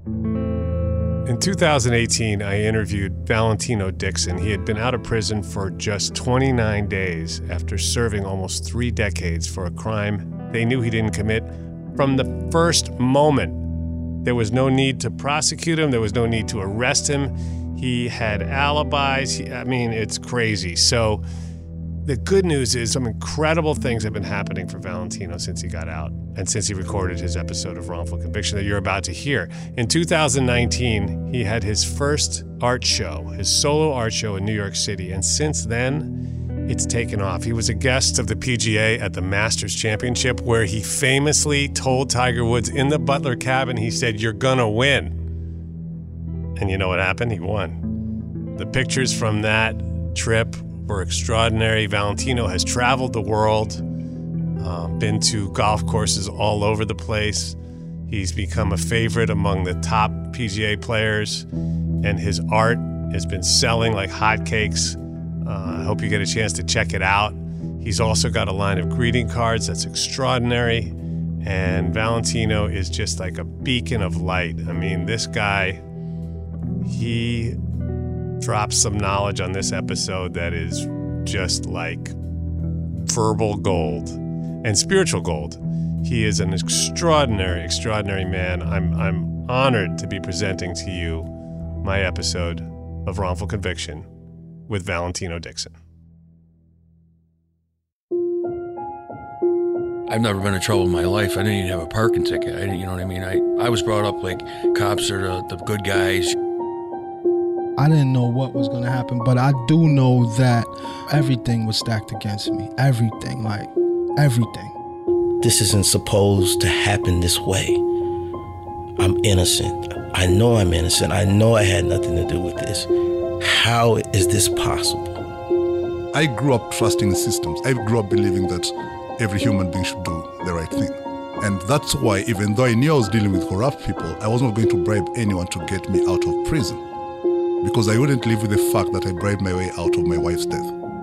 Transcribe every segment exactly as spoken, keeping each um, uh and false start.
In two thousand eighteen, I interviewed Valentino Dixon. He had been out of prison for just twenty-nine days after serving almost three decades for a crime they knew he didn't commit from the first moment. There was no need to prosecute him. There was no need to arrest him. He had alibis. He, I mean, it's crazy. So the good news is some incredible things have been happening for Valentino since he got out and since he recorded his episode of Wrongful Conviction that you're about to hear. In two thousand nineteen, he had his first art show, his solo art show in New York City, and since then, it's taken off. He was a guest of the P G A at the Masters Championship, where he famously told Tiger Woods in the Butler cabin, he said, "You're gonna win." And you know what happened? He won. The pictures from that trip were extraordinary. Valentino has traveled the world, uh, been to golf courses all over the place. He's become a favorite among the top P G A players, and his art has been selling like hotcakes. Uh, I hope you get a chance to check it out. He's also got a line of greeting cards that's extraordinary, and Valentino is just like a beacon of light. I mean, this guy, he drops some knowledge on this episode that is just like verbal gold and spiritual gold. He is an extraordinary, extraordinary man. I'm I'm honored to be presenting to you my episode of Wrongful Conviction with Valentino Dixon. I've never been in trouble in my life. I didn't even have a parking ticket. I didn't, you know what I mean? I, I was brought up like cops are the, the good guys. I didn't know what was going to happen, but I do know that everything was stacked against me. Everything, like everything. This isn't supposed to happen this way. I'm innocent. I know I'm innocent. I know I had nothing to do with this. How is this possible? I grew up trusting systems. I grew up believing that every human being should do the right thing. And that's why, even though I knew I was dealing with corrupt people, I wasn't going to bribe anyone to get me out of prison. Because I wouldn't live with the fact that I bribed my way out of my wife's death.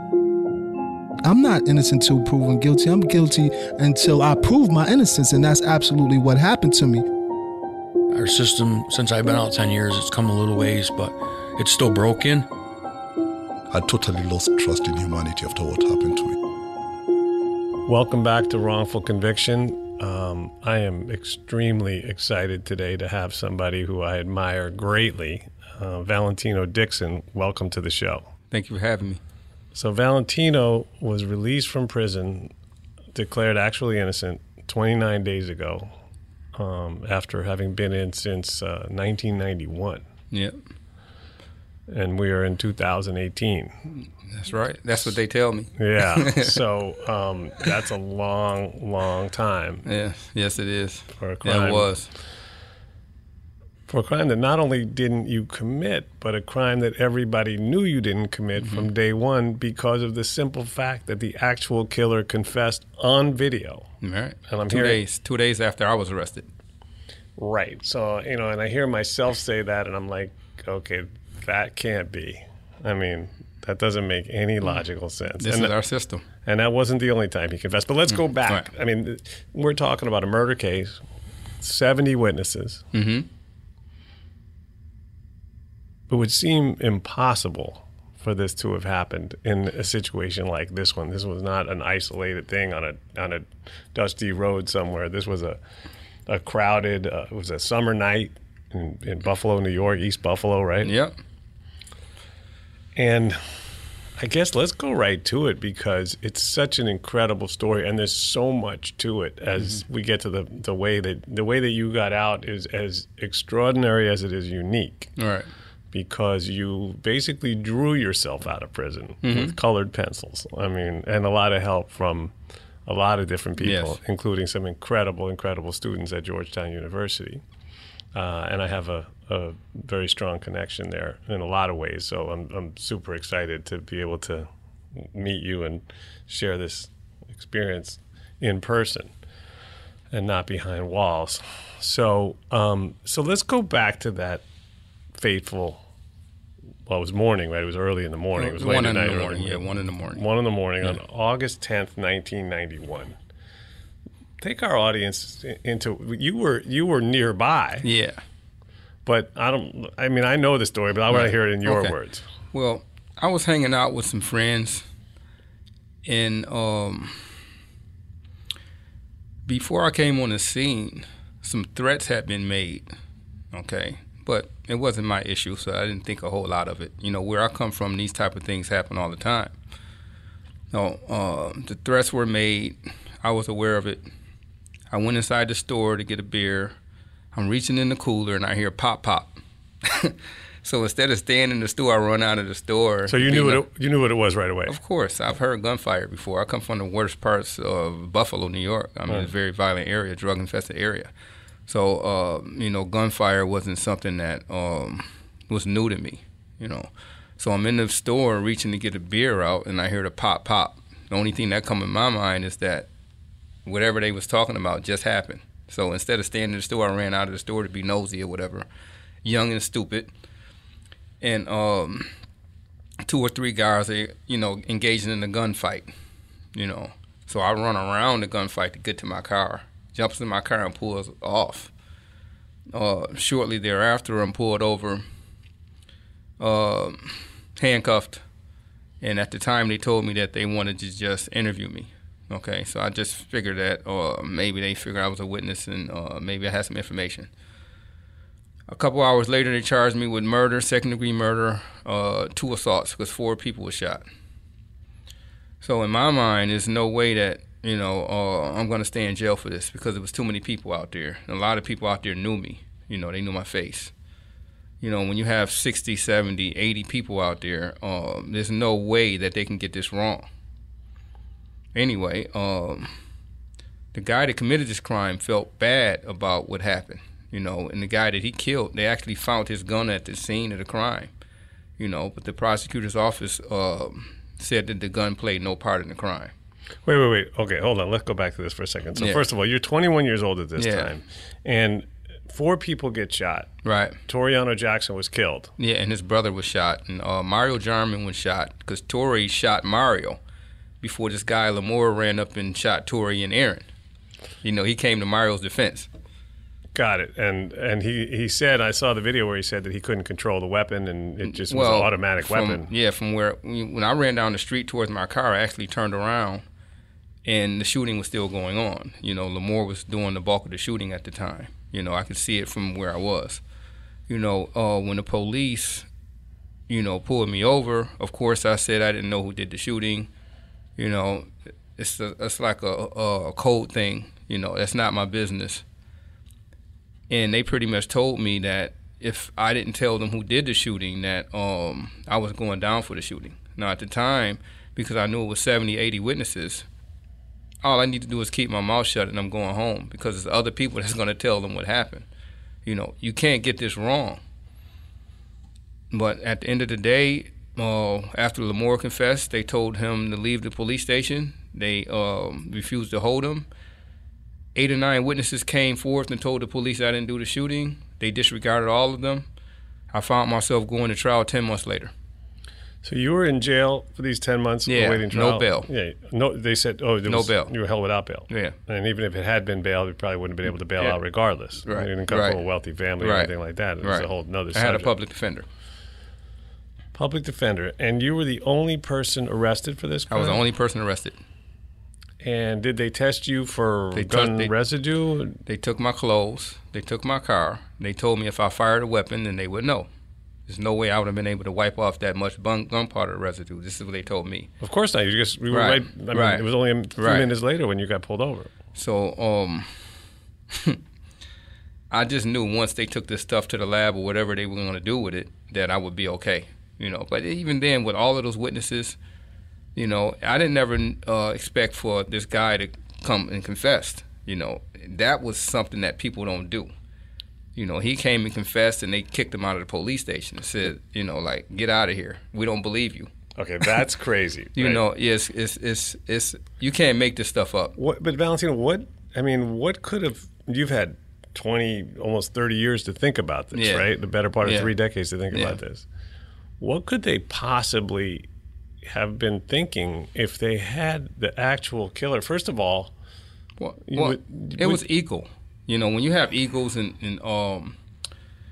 I'm not innocent till proven guilty. I'm guilty until I prove my innocence, and that's absolutely what happened to me. Our system, since I've been out ten years, it's come a little ways, but it's still broken. I totally lost trust in humanity after what happened to me. Welcome back to Wrongful Conviction. Um, I am extremely excited today to have somebody who I admire greatly, uh, Valentino Dixon. Welcome to the show. Thank you for having me. So Valentino was released from prison, declared actually innocent twenty-nine days ago, um, after having been in since uh, nineteen ninety-one. Yep. And we are in two thousand eighteen. That's right. That's what they tell me. Yeah. So um, that's a long, long time. Yeah. Yes, it is. For a crime. Yeah, it was. For a crime that not only didn't you commit, but a crime that everybody knew you didn't commit mm-hmm. from day one because of the simple fact that the actual killer confessed on video. Right. And I'm two hearing, days. Two days after I was arrested. Right. So, you know, and I hear myself say that, and I'm like, okay, that can't be. I mean, that doesn't make any logical sense. This and is that, our system. And that wasn't the only time he confessed. But let's go back. Right. I mean, we're talking about a murder case, seventy witnesses. Mm-hmm. It would seem impossible for this to have happened in a situation like this one. This was not an isolated thing on a on a dusty road somewhere. This was a a crowded. Uh, it was a summer night in, in Buffalo, New York, East Buffalo, right? Yep. And I guess let's go right to it because it's such an incredible story, and there's so much to it. As mm-hmm. we get to the the way that the way that you got out is as extraordinary as it is unique. All right. Because you basically drew yourself out of prison mm-hmm. with colored pencils. I mean, and a lot of help from a lot of different people, yes. including some incredible, incredible students at Georgetown University. Uh, and I have a, a very strong connection there in a lot of ways. So I'm, I'm super excited to be able to meet you and share this experience in person and not behind walls. So, um, so let's go back to that fateful. Well, it was morning, right? It was early in the morning. It was late one at in night. the morning. Yeah, one in the morning. One in the morning yeah. on August tenth, nineteen ninety-one. Take our audience into you were you were nearby. Yeah. but I don't. I mean, I know the story, but I want to hear it in your Okay. words. Well, I was hanging out with some friends, and um, before I came on the scene, some threats had been made, okay? But it wasn't my issue, so I didn't think a whole lot of it. You know, where I come from, these type of things happen all the time. So uh, the threats were made. I was aware of it. I went inside the store to get a beer. I'm reaching in the cooler, and I hear pop, pop. So instead of staying in the store, I run out of the store. So you knew know, what it, you knew what it was right away. Of course, I've heard gunfire before. I come from the worst parts of Buffalo, New York. I mean, Right. it's a very violent area, drug-infested area. So, uh, you know, gunfire wasn't something that um, was new to me, you know. So I'm in the store reaching to get a beer out, and I hear the pop, pop. The only thing that come in my mind is that whatever they was talking about just happened. So instead of staying in the store, I ran out of the store to be nosy or whatever, young and stupid. And um, two or three guys are, you know, engaging in a gunfight, you know. So I run around the gunfight to get to my car, jumps in my car and pulls off. Uh, shortly thereafter, I'm pulled over, uh, handcuffed, and at the time they told me that they wanted to just interview me. Okay, so I just figured that uh, maybe they figured I was a witness and uh, maybe I had some information. A couple hours later, they charged me with murder, second-degree murder, uh, two assaults, because four people were shot. So in my mind, there's no way that, you know, uh, I'm going to stay in jail for this because there was too many people out there. And a lot of people out there knew me. You know, they knew my face. You know, when you have sixty, seventy, eighty people out there, um, there's no way that they can get this wrong. Anyway, um, the guy that committed this crime felt bad about what happened. You know, and the guy that he killed, they actually found his gun at the scene of the crime, you know, but the prosecutor's office uh, said that the gun played no part in the crime. Wait, wait, wait. Okay, hold on. Let's go back to this for a second. So Yeah. first of all, you're twenty-one years old at this Yeah. time, and four people get shot. Right. Toriano Jackson was killed. Yeah, and his brother was shot, and uh, Mario Jarman was shot because Tory shot Mario before this guy Lamore ran up and shot Tory and Aaron. You know, he came to Mario's defense. Got it. And and he, he said, I saw the video where he said that he couldn't control the weapon and it just was Well, an automatic from, weapon. Yeah, from where when I ran down the street towards my car, I actually turned around, and the shooting was still going on. You know, Lamore was doing the bulk of the shooting at the time. You know, I could see it from where I was. You know, uh, when the police, you know, pulled me over, of course I said I didn't know who did the shooting. You know, it's a, it's like a, a code thing. You know, that's not my business. And they pretty much told me that if I didn't tell them who did the shooting, that um, I was going down for the shooting. Now, at the time, because I knew it was seventy, eighty witnesses, all I need to do is keep my mouth shut and I'm going home because there's other people that's going to tell them what happened. You know, you can't get this wrong. But at the end of the day, uh, after Lamore confessed, they told him to leave the police station. They um, refused to hold him. Eight or nine witnesses came forth and told the police I didn't do the shooting. They disregarded all of them. I found myself going to trial ten months later. So you were in jail for these ten months Yeah, awaiting trial? no bail. Yeah, no. They said, oh, there No was, bail. you were held without bail. Yeah. And even if it had been bail, you probably wouldn't have been able to bail Yeah. out regardless. Right, You didn't come right. from a wealthy family or Right. anything like that. It was Right. a whole nother I subject. had a public defender. Public defender. And you were the only person arrested for this I crime? was the only person arrested. And did they test you for They gun touched- they- residue? They took my clothes. They took my car. They told me if I fired a weapon, then they would know. There's no way I would have been able to wipe off that much bun- gunpowder residue. This is what they told me. Of course not. You just we were right. Right, I mean, right, it was only a few right. minutes later when you got pulled over. So um, I just knew once they took this stuff to the lab or whatever they were going to do with it, that I would be okay. You know, but even then, with all of those witnesses, you know, I didn't ever uh, expect for this guy to come and confess. You know, that was something that people don't do. You know, he came and confessed, and they kicked him out of the police station and said, you know, like, get out of here. We don't believe you. Okay, that's crazy. You right? know, yes, it's, it's, it's, you can't make this stuff up. What, but Valentino, what? I mean, what could have? You've had twenty, almost thirty years to think about this, Yeah. right? The better part of Yeah. three decades to think Yeah. about this. What could they possibly have been thinking if they had the actual killer? First of all, Well, You well would- it would- was equal. You know, when you have egos and, and um,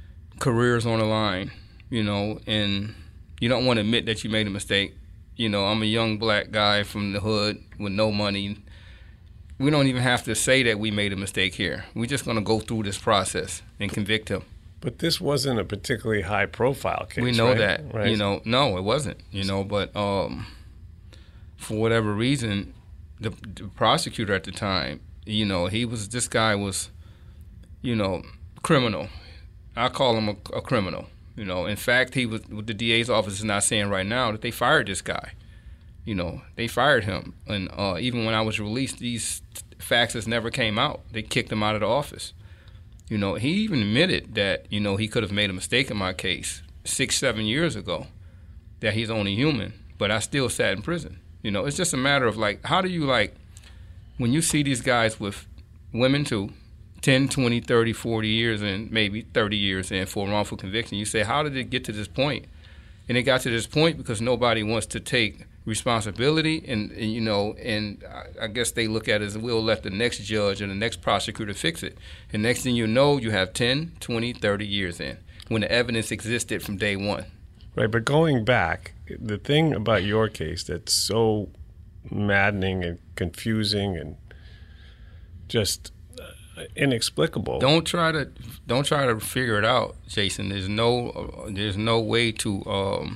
careers on the line, you know, and you don't want to admit that you made a mistake. You know, I'm a young black guy from the hood with no money. We don't even have to say that we made a mistake here. We're just going to go through this process and convict him. But this wasn't a particularly high-profile case, We know right? that. Right. You know, no, it wasn't. You know, but um, for whatever reason, the, the prosecutor at the time, you know, he was, this guy was, you know, criminal. I call him a, a criminal. You know, in fact, he was, the D A's office is not saying right now that they fired this guy. You know, they fired him. And uh, even when I was released, these faxes never came out. They kicked him out of the office. You know, he even admitted that, you know, he could have made a mistake in my case six, seven years ago, that he's only human, but I still sat in prison. You know, it's just a matter of, like, how do you, like, when you see these guys with women too, ten, twenty, thirty, forty years in, maybe thirty years in for wrongful conviction, you say, how did it get to this point? And it got to this point because nobody wants to take responsibility, and, and you know, and I, I guess they look at it as we'll let the next judge and the next prosecutor fix it. And next thing you know, you have ten, twenty, thirty years in, when the evidence existed from day one. Right, but going back, the thing about your case that's so maddening and confusing and just uh, inexplicable. Don't try to don't try to figure it out, Jason. There's no uh, there's no way to. Um,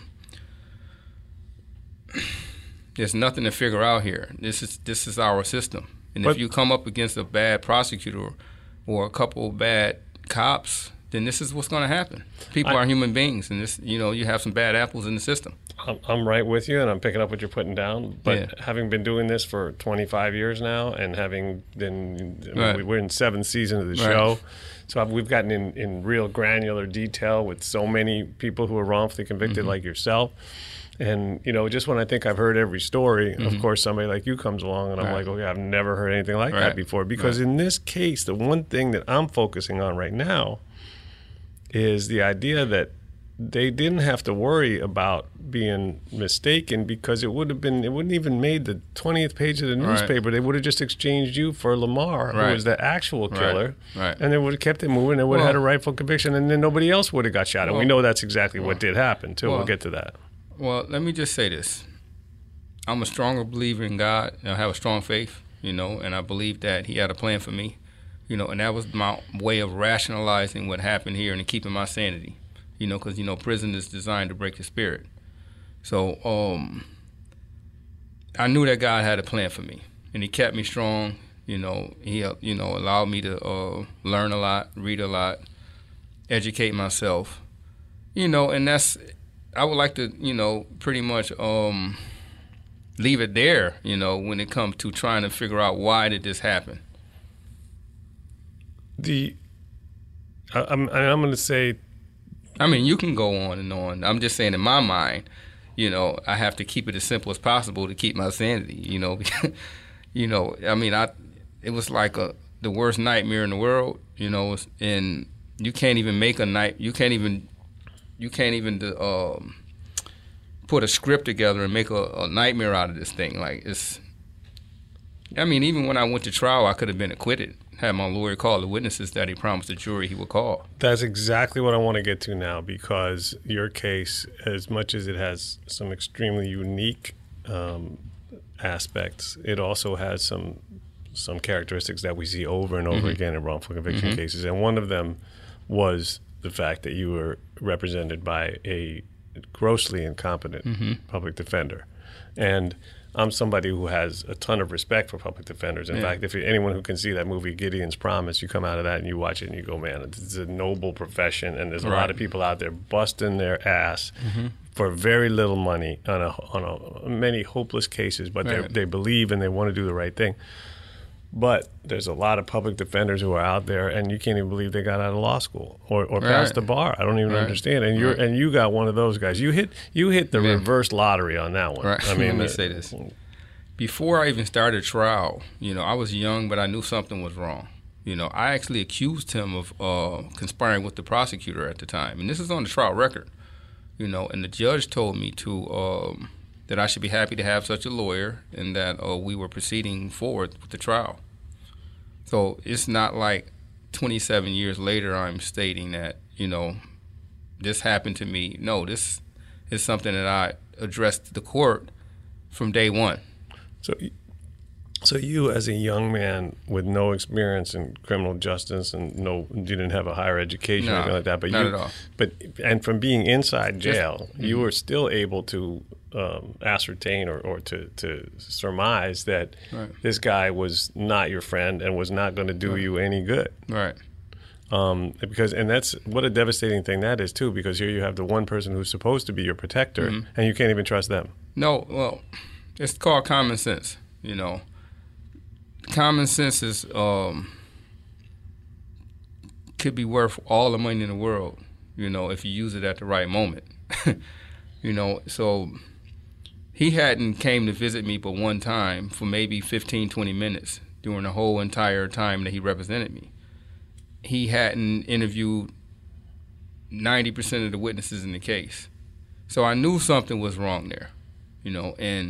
there's nothing to figure out here. This is this is our system, and but, if you come up against a bad prosecutor or a couple of bad cops, then this is what's going to happen. People I, are human beings, and this, you know, you have some bad apples in the system. I'm, I'm right with you, and I'm picking up what you're putting down. But yeah. having been doing this for twenty-five years now, and having been, I mean, right. we're in seventh season of the right. show, so I've, we've gotten in, in real granular detail with so many people who are wrongfully convicted, mm-hmm. like yourself. And, you know, just when I think I've heard every story, mm-hmm. of course, somebody like you comes along, and I'm right. like, okay, I've never heard anything like right. that before. Because right. in this case, the one thing that I'm focusing on right now is the idea that they didn't have to worry about being mistaken, because it would have been, it wouldn't even made the twentieth page of the newspaper. Right. They would have just exchanged you for Lamar, right. who was the actual killer, right. Right. and they would have kept it moving. They would have well, had a rightful conviction, and then nobody else would have got shot. Well, and we know that's exactly well, what did happen, too. Well, we'll get to that. Well, let me just say this. I'm a stronger believer in God, and I have a strong faith, you know, and I believe that he had a plan for me, you know, and that was my way of rationalizing what happened here and keeping my sanity, you know, because, you know, prison is designed to break the spirit. So um, I knew that God had a plan for me, and he kept me strong, you know. He, you know, allowed me to uh, learn a lot, read a lot, educate myself, you know, and that's, I would like to, you know, pretty much um, leave it there, you know, when it comes to trying to figure out why did this happen. The, I, I'm, I'm going to say. I mean, you can go on and on. I'm just saying, in my mind, you know, I have to keep it as simple as possible to keep my sanity, you know. you know, I mean, I, it was like a the worst nightmare in the world, you know, and you can't even make a night, you can't even. You can't even um, put a script together and make a, a nightmare out of this thing. Like, it's, I mean, even when I went to trial, I could have been acquitted had my lawyer called the witnesses that he promised the jury he would call. That's exactly what I want to get to now, because your case, as much as it has some extremely unique um, aspects, it also has some some characteristics that we see over and over mm-hmm. again in wrongful conviction mm-hmm. cases. And one of them was the fact that you were represented by a grossly incompetent mm-hmm. public defender. And I'm somebody who has a ton of respect for public defenders. In yeah. fact, if you, anyone who can see that movie Gideon's Promise, you come out of that and you watch it and you go, man, it's a noble profession, and there's a right. lot of people out there busting their ass mm-hmm. for very little money on a on a, many hopeless cases, but right. they believe and they want to do the right thing. But there's a lot of public defenders who are out there, and you can't even believe they got out of law school or, or right. passed the bar. I don't even right. understand. And you're right. and you got one of those guys. You hit you hit the yeah. reverse lottery on that one. Right. I mean, let me uh, say this: before I even started trial, you know, I was young, but I knew something was wrong. You know, I actually accused him of uh, conspiring with the prosecutor at the time, and this is on the trial record. You know, and the judge told me to. Um, that I should be happy to have such a lawyer, and that uh, we were proceeding forward with the trial. So it's not like twenty-seven years later I'm stating that, you know, this happened to me. No, this is something that I addressed the court from day one. So, so you as a young man with no experience in criminal justice and no, you didn't have a higher education No, or anything like that, but not you, at all. but and from being inside Just- jail, you were still able to um, ascertain or, or to, to surmise that Right. this guy was not your friend and was not going to do you any good. Right. Um, because and that's what a devastating thing that is too. Because here you have the one person who's supposed to be your protector, Mm-hmm. and you can't even trust them. No, well, it's called common sense, you know. Common sense is um, could be worth all the money in the world, you know, if you use it at the right moment. You know, so he hadn't came to visit me but one time for maybe fifteen, twenty minutes during the whole entire time that he represented me. He hadn't interviewed ninety percent of the witnesses in the case. So I knew something was wrong there, you know, and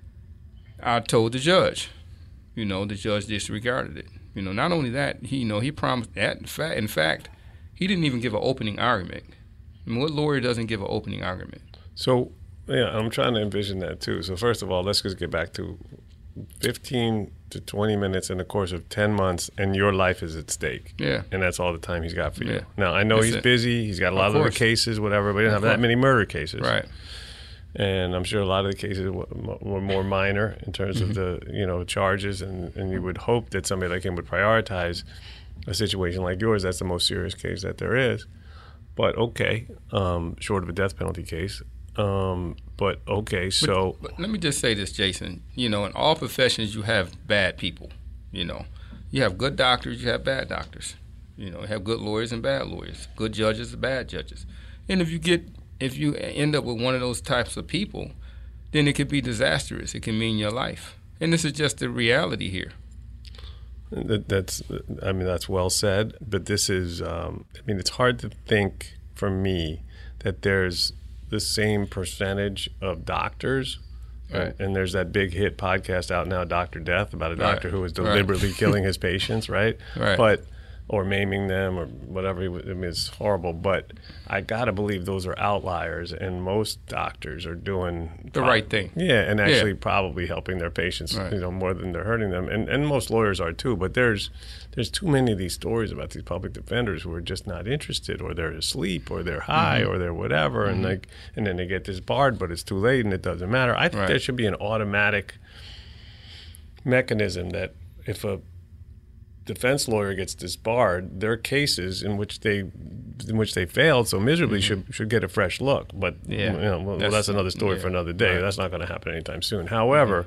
I told the judge. You know, the judge disregarded it. You know, not only that, he, you know, he promised that. In fact, in fact, he didn't even give an opening argument. I mean, what lawyer doesn't give an opening argument? So, yeah, I'm trying to envision that too. So first of all, let's just get back to fifteen to twenty minutes in the course of ten months, and your life is at stake. Yeah. And that's all the time he's got for you. Yeah. Now, I know That's he's it. busy. He's got a Of lot of other course. cases, whatever, but he didn't have Of that course. many murder cases. Right. And I'm sure a lot of the cases were were more minor in terms of the, you know, charges, and, and you would hope that somebody like him would prioritize a situation like yours. That's the most serious case that there is. But okay, um, short of a death penalty case. Um, but okay, so But let me just say this, Jason. You know, in all professions, you have bad people. You know, you have good doctors, you have bad doctors. You know, you have good lawyers and bad lawyers, good judges and bad judges. And if you get, if you end up with one of those types of people, then it could be disastrous. It can mean your life. And this is just the reality here. That, that's, I mean, that's well said. But this is, um, I mean, it's hard to think for me that there's the same percentage of doctors. Right. And there's that big hit podcast out now, Doctor Death, about a Right. doctor who was Right. deliberately killing his patients, right? Right. But or maiming them or whatever. He was, I mean, it's horrible. But I gotta believe those are outliers, and most doctors are doing The right thing. Yeah, and actually Yeah. probably helping their patients, Right. you know, more than they're hurting them. And and most lawyers are too. But there's there's too many of these stories about these public defenders who are just not interested, or they're asleep, or they're high, Mm-hmm. or they're whatever, and like, and then they get disbarred, but it's too late, and it doesn't matter. I think Right. there should be an automatic mechanism that if a defense lawyer gets disbarred, their cases in which they in which they failed so miserably should should get a fresh look. But Yeah. you know, well, That's- that's another story yeah. for another day. Right. That's not going to happen anytime soon. However,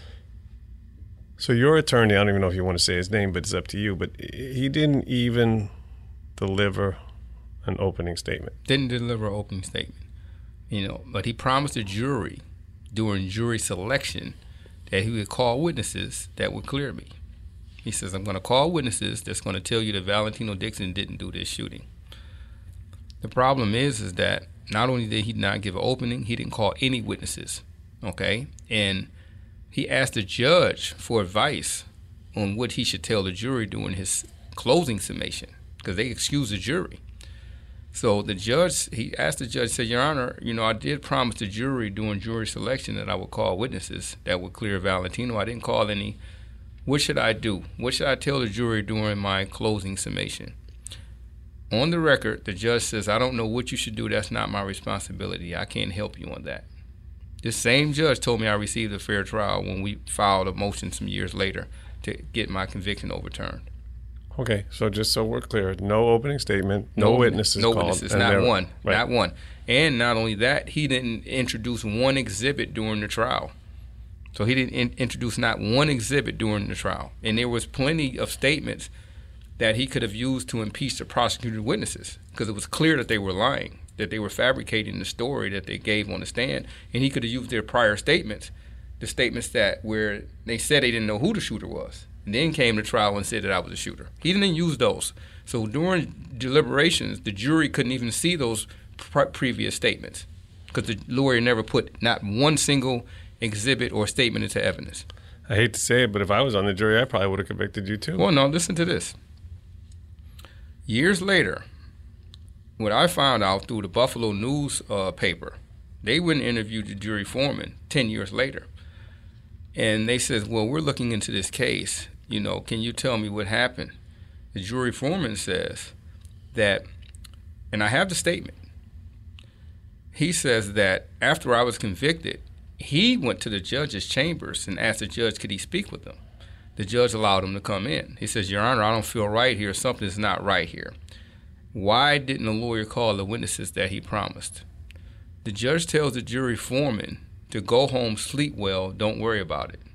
so your attorney, I don't even know if you want to say his name, but it's up to you. But he didn't even deliver an opening statement. Didn't deliver an opening statement, you know, but he promised the jury during jury selection that he would call witnesses that would clear me. He says, I'm going to call witnesses that's going to tell you that Valentino Dixon didn't do this shooting. The problem is, is that not only did he not give an opening, he didn't call any witnesses, okay? And he asked the judge for advice on what he should tell the jury during his closing summation, because they excused the jury. So the judge, he asked the judge, said, Your Honor, you know, I did promise the jury during jury selection that I would call witnesses that would clear Valentino. I didn't call any. What should I do? What should I tell the jury during my closing summation? On the record, the judge says, I don't know what you should do. That's not my responsibility. I can't help you on that. This same judge told me I received a fair trial when we filed a motion some years later to get my conviction overturned. Okay, so just so we're clear, no opening statement, no, witnesses No called. witnesses, and not there- one, right. not one. And not only that, he didn't introduce one exhibit during the trial. So he didn't in- introduce not one exhibit during the trial. And there was plenty of statements that he could have used to impeach the prosecuted witnesses, because it was clear that they were lying, that they were fabricating the story that they gave on the stand. And he could have used their prior statements, the statements that where they said they didn't know who the shooter was, and then came to trial and said that I was a shooter. He didn't use those. So during deliberations, the jury couldn't even see those pre- previous statements, because the lawyer never put not one single exhibit or statement into evidence. I hate to say it, but if I was on the jury, I probably would have convicted you too. Well, no, listen to this. Years later, what I found out through the Buffalo News uh, paper, they went and interviewed the jury foreman ten years later. And they said, well, we're looking into this case. You know, can you tell me what happened? The jury foreman says that, and I have the statement, he says that after I was convicted, he went to the judge's chambers and asked the judge, could he speak with them? The judge allowed him to come in. He says, Your Honor, I don't feel right here. Something's not right here. Why didn't the lawyer call the witnesses that he promised? The judge tells the jury foreman to go home, sleep well, don't worry about it.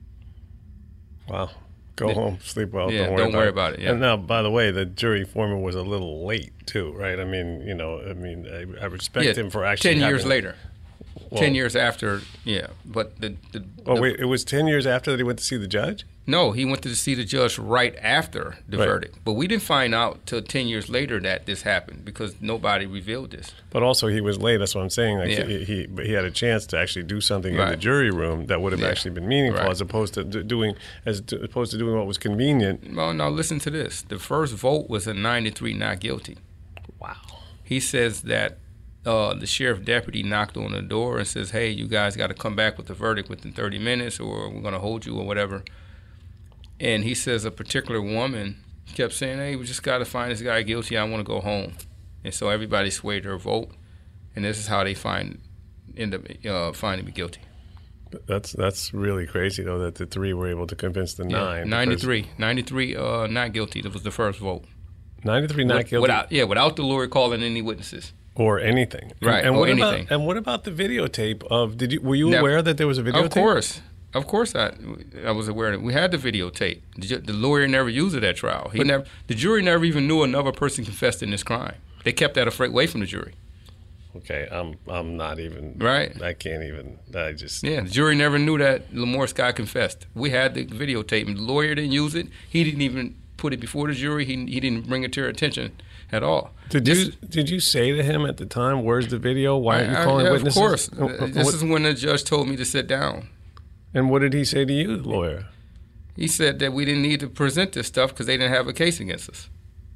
Wow. Go Yeah. home, sleep well, Yeah, don't worry, don't about, worry it. about it, yeah. And now, by the way, the jury foreman was a little late, too, right? I mean, you know, I mean, I, I respect Yeah, him for actually ten years having- later. Well- ten years after, yeah. But the, the Oh, the- wait, it was ten years after that he went to see the judge? No, he went to see the judge right after the Right. verdict. But we didn't find out till ten years later that this happened because nobody revealed this. But also he was late, that's what I'm saying. Like Yeah. he, he, but he had a chance to actually do something in the Right. jury room that would have Yeah. actually been meaningful Right. as opposed to d- doing as to, opposed to doing what was convenient. Well, now listen to this. The first vote was a nine to three not guilty. Wow. He says that uh, the sheriff deputy knocked on the door and says, hey, you guys got to come back with the verdict within thirty minutes or we're going to hold you or whatever. And he says a particular woman kept saying, hey, we just got to find this guy guilty. I want to go home. And so everybody swayed their vote. And this is how they find end up uh, finding me guilty. That's that's really crazy though that the three were able to convince the Yeah, nine. ninety-three. ninety-three uh, not guilty. That was the first vote. ninety-three not With- guilty Without, yeah, without the lawyer calling any witnesses. or anything. Right, And or what anything. about and what about the videotape of did you were you Now- aware that there was a videotape? Of course. Of course I I was aware that we had the videotape. The, ju- the lawyer never used it at trial. He never the jury never even knew another person confessed in this crime. They kept that afraid away from the jury. Okay, I'm I'm not even Right. I can't even I just Yeah, the jury never knew that Lamar Scott confessed. We had the videotape and the lawyer didn't use it. He didn't even put it before the jury. He he didn't bring it to their attention at all. Did This- you did you say to him at the time, "Where's the video? Why aren't you I- calling yeah, witnesses?" Of course. Uh, uh, This what- is when the judge told me to sit down. and what did he say to you, the lawyer? He said that we didn't need to present this stuff because they didn't have a case against us.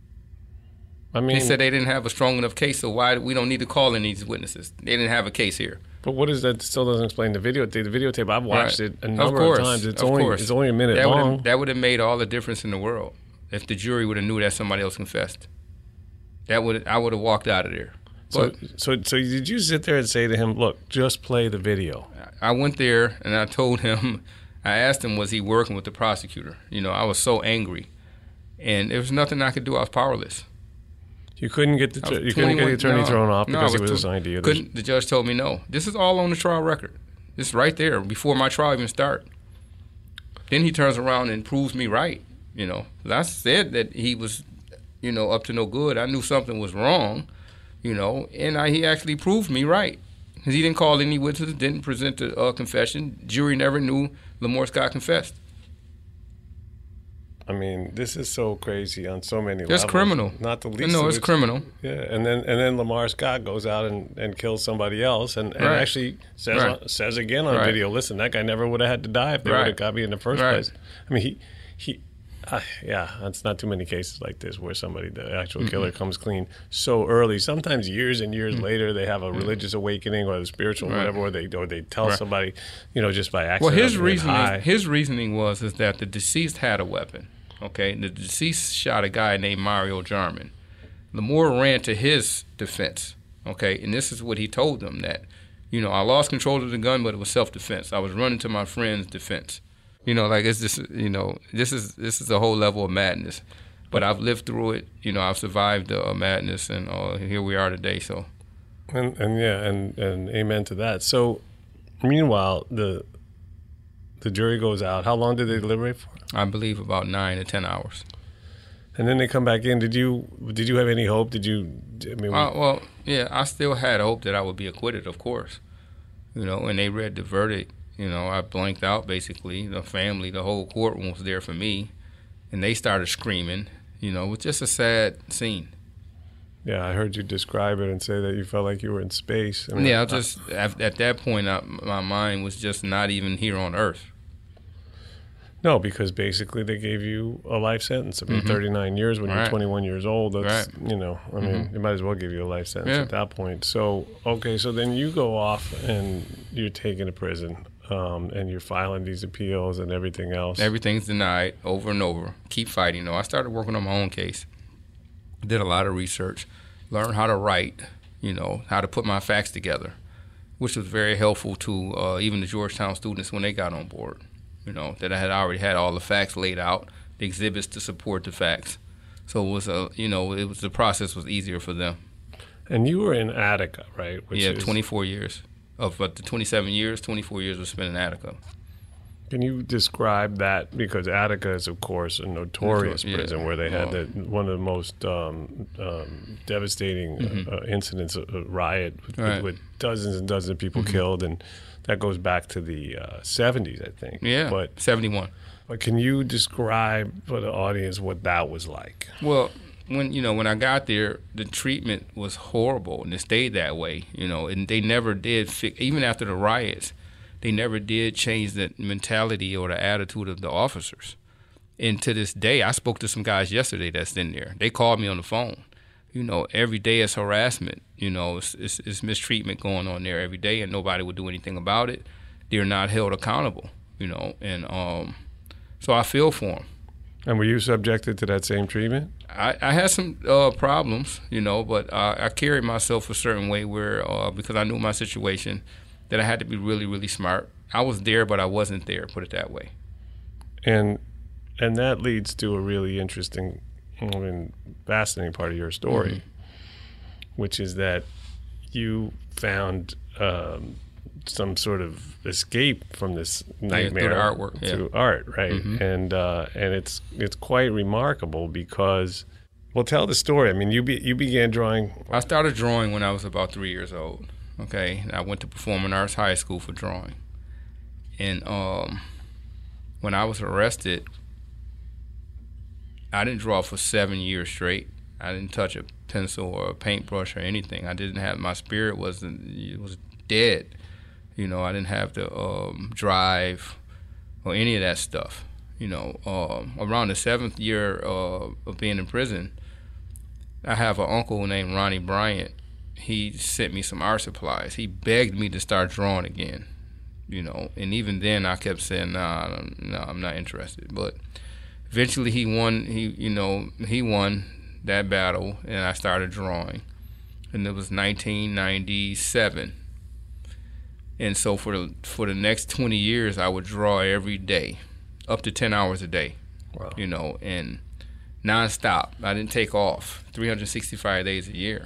I mean, He said they didn't have a strong enough case, so why we don't need to call in these witnesses? They didn't have a case here. but what is that? Still doesn't explain the videotape. The videotape I've watched Right. it a Of number course, of times. It's of only course. it's only a minute that long. Would've, that would have made all the difference in the world if the jury would have knew that somebody else confessed. That would I would have walked out of there. So, But so, so did you sit there and say to him, "Look, just play the video"? I went there and I told him, I asked him, was he working with the prosecutor? You know, I was so angry, and there was nothing I could do. I was powerless. You couldn't get the I was you couldn't get the twenty-one attorney no, thrown off no, because I he was tw- assigned to you. Couldn't, the judge told me no. This is all on the trial record. This is right there before my trial even start. Then he turns around and proves me right. You know, I said that he was, you know, up to no good. I knew something was wrong, you know, and I, he actually proved me right. Because he didn't call any witnesses, didn't present the uh, confession. Jury never knew Lamar Scott confessed. I mean, this is so crazy on so many levels. It's criminal. Not the least. No, of it's which- criminal. Yeah, and then and then Lamar Scott goes out and, and kills somebody else, and, and Right. actually says Right. says again on Right. video, "Listen, that guy never would have had to die if they Right. would have got me in the first Right. place." I mean, he he. Uh, yeah, it's not too many cases like this where somebody, the actual killer, comes clean so early. Sometimes years and years later, they have a religious awakening or the spiritual, Right. whatever, or they or they tell Right. somebody, you know, just by Well, accident. his they're high. reasoning his reasoning was is that the deceased had a weapon. Okay, the deceased shot a guy named Mario Jarman. Lamar ran to his defense. Okay, and this is what he told them that, you know, I lost control of the gun, but it was self-defense. I was running to my friend's defense. You know, like it's just, you know, this is this is a whole level of madness. But I've lived through it. You know, I've survived the uh, madness, and uh, here we are today. So, And, and yeah, and, and amen to that. So, meanwhile, the the jury goes out. How long did they deliberate for? I believe about nine to ten hours. And then they come back in. Did you did you have any hope? Did you? I mean, Uh, well, yeah, I still had hope that I would be acquitted, of course. You know, when they read the verdict, you know, I blanked out basically. The family, the whole courtroom was there for me, and they started screaming. You know, it was just a sad scene. yeah, I heard you describe it and say that you felt like you were in space. I mean, Yeah, I I- just at, at that point, I, my mind was just not even here on Earth. No, because basically they gave you a life sentence. I mean, Mhm. thirty-nine years when Right. you're twenty-one years old. That's, Right. you know, I mean, Mhm. they might as well give you a life sentence Yeah. at that point. So, okay, so then you go off and you're taken to prison, um, and you're filing these appeals and everything else. Everything's denied over and over. Keep fighting. though. I started working on my own case. Did a lot of research. Learned how to write, you know, how to put my facts together, which was very helpful to uh, even the Georgetown students when they got on board. You know, that I had already had all the facts laid out, the exhibits to support the facts. So it was a, you know, it was the process was easier for them. And you were in Attica, right? Which yeah, is- twenty-four years. Of but the twenty-seven years, twenty-four years was spent in Attica. Can you describe that? Because Attica is, of course, a notorious Yeah. prison where they had Oh. the, one of the most um, um, devastating Mhm. uh, incidents, a, a riot with, Right. with dozens and dozens of people Mhm. killed, and that goes back to the uh, seventies, I think. Yeah, But, seventy-one. but can you describe for the audience what that was like? Well, when you know when I got there, the treatment was horrible, and it stayed that way. You know, and they never did fi- even after the riots, they never did change the mentality or the attitude of the officers. And to this day, I spoke to some guys yesterday that's in there. They called me on the phone. You know, every day is harassment. You know, it's, it's, it's mistreatment going on there every day, and nobody would do anything about it. They're not held accountable. You know, and um, so I feel for them. And were you subjected to that same treatment? I, I had some uh, problems, you know, but uh, I carried myself a certain way where, uh, because I knew my situation, that I had to be really, really smart. I was there, but I wasn't there, put it that way. And and that leads to a really interesting, I mean, fascinating part of your story, Mhm. which is that you found um, some sort of escape from this nightmare through the artwork, yeah. through art, right? Mhm. And uh, and it's it's quite remarkable because, well, tell the story. I mean, you be, you began drawing. I started drawing when I was about three years old. Okay, I went to Performing Arts High School for drawing, and um, when I was arrested, I didn't draw for seven years straight. I didn't touch a pencil or a paintbrush or anything. I didn't have my spirit wasn't it was dead. You know, I didn't have the um, drive or any of that stuff. You know, um, around the seventh year uh, of being in prison, I have an uncle named Ronnie Bryant. He sent me some art supplies. He begged me to start drawing again, you know. And even then, I kept saying, "Nah, no, I'm not interested." But eventually, he won. He, you know, he won that battle, and I started drawing. And it was nineteen ninety-seven. And so for the for the next twenty years, I would draw every day, up to ten hours a day. Wow. You know, and nonstop. I didn't take off. three hundred sixty-five days a year.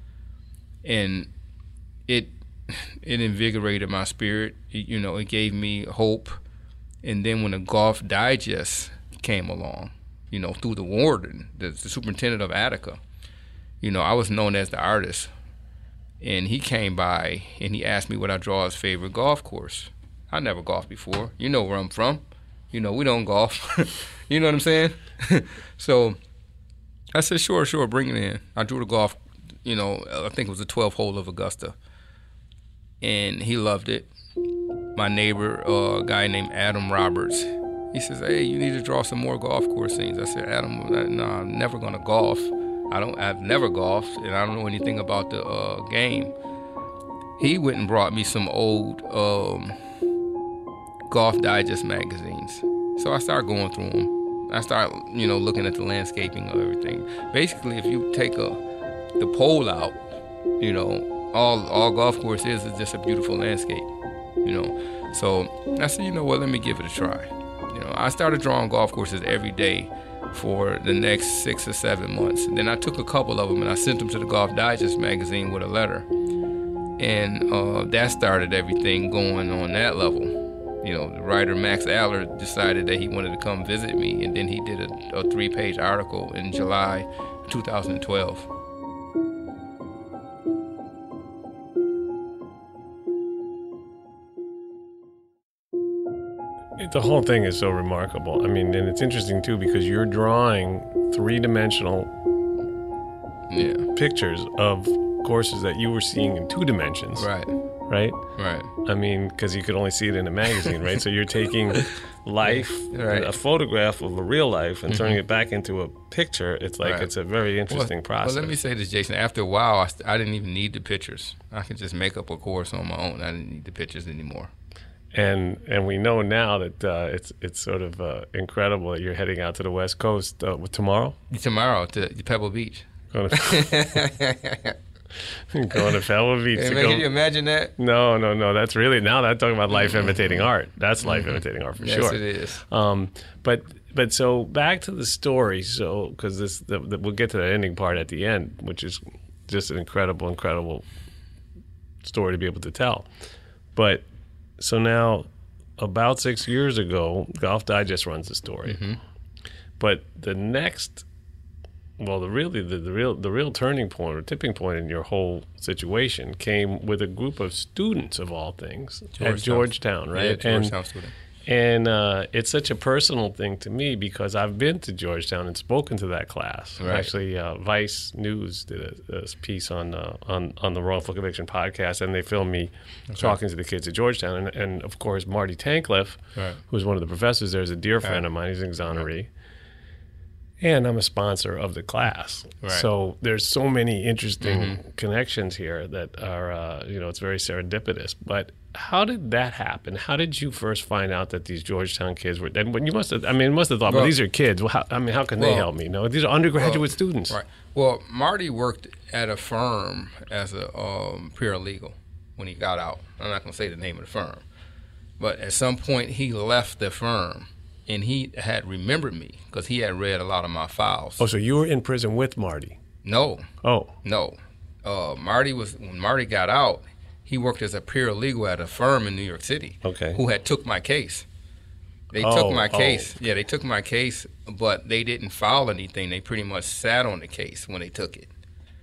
And it it invigorated my spirit. It, you know, it gave me hope. And then when the Golf Digest came along, you know, through the warden, the, the superintendent of Attica, you know, I was known as the artist. And he came by and he asked me what I draw his favorite golf course. I never golfed before. You know where I'm from. You know, we don't golf. You know what I'm saying? So I said, sure, sure, bring it in. I drew the golf, you know, I think it was the twelfth hole of Augusta. And he loved it. My neighbor, uh, a guy named Adam Roberts, he says, hey, you need to draw some more golf course scenes. I said, Adam, no, I'm never going to golf. I don't, I've never golfed, and I don't know anything about the uh, game. He went and brought me some old um, Golf Digest magazines. So I started going through them. I started, you know, looking at the landscaping of everything. Basically, if you take a the pole out, you know, all all golf course is is just a beautiful landscape, you know. So I said, you know what, let me give it a try. You know, I started drawing golf courses every day for the next six or seven months. And then I took a couple of them and I sent them to the Golf Digest magazine with a letter. And uh, that started everything going on that level. You know, the writer Max Aller decided that he wanted to come visit me, and then he did a, a three-page article in July two thousand twelve. The whole thing is so remarkable. I mean, and it's interesting too because you're drawing three-dimensional Yeah. pictures of courses that you were seeing in two dimensions. Right. right? Right. I mean, because you could only see it in a magazine, right? So you're taking life, Right. a photograph of a real life, and turning it back into a picture. It's like Right. it's a very interesting well, process. Well, let me say this, Jason. After a while, I, st- I didn't even need the pictures. I could just make up a course on my own. I didn't need the pictures anymore. And and we know now that uh, it's it's sort of uh, incredible that you're heading out to the West Coast uh, tomorrow. Tomorrow to Pebble Beach. Going to, going to Pebble Beach. Hey, to man, go, can you imagine that? no, no, no. That's really now that talking about life imitating art. That's life imitating art for Yes, sure. it is. Um, but but so back to the story. So because this the, the, we'll get to that ending part at the end, which is just an incredible, incredible story to be able to tell. But so now, about six years ago, Golf Digest runs the story. Mm-hmm. But the next, well, the really the, the real the real turning point or tipping point in your whole situation came with a group of students of all things at Georgetown, right? Yeah, Georgetown and, student. And uh, it's such a personal thing to me because I've been to Georgetown and spoken to that class. Right. Actually, uh, Vice News did a, a piece on uh, on on the Wrongful Conviction podcast, and they filmed me okay. talking to the kids at Georgetown. And, and of course, Marty Tankleff, right. who's one of the professors there, is a dear friend right. of mine. He's an exoneree. Right. And I'm a sponsor of the class. Right. So there's so many interesting mm-hmm. connections here that are, uh, you know, it's very serendipitous. But how did that happen? How did you first find out that these Georgetown kids were, and when you must have, I mean, you must have thought, well, well these are kids. Well, how, I mean, how can well, they help me? No, these are undergraduate well, students. Right. Well, Marty worked at a firm as a um, paralegal when he got out. I'm not going to say the name of the firm. But at some point, he left the firm. And he had remembered me because he had read a lot of my files. Oh, so you were in prison with Marty? No. Oh. No. Uh, Marty was, when Marty got out, he worked as a paralegal at a firm in New York City. Okay. Who had took my case. They oh, took my case. Oh. Yeah, they took my case, but they didn't file anything. They pretty much sat on the case when they took it.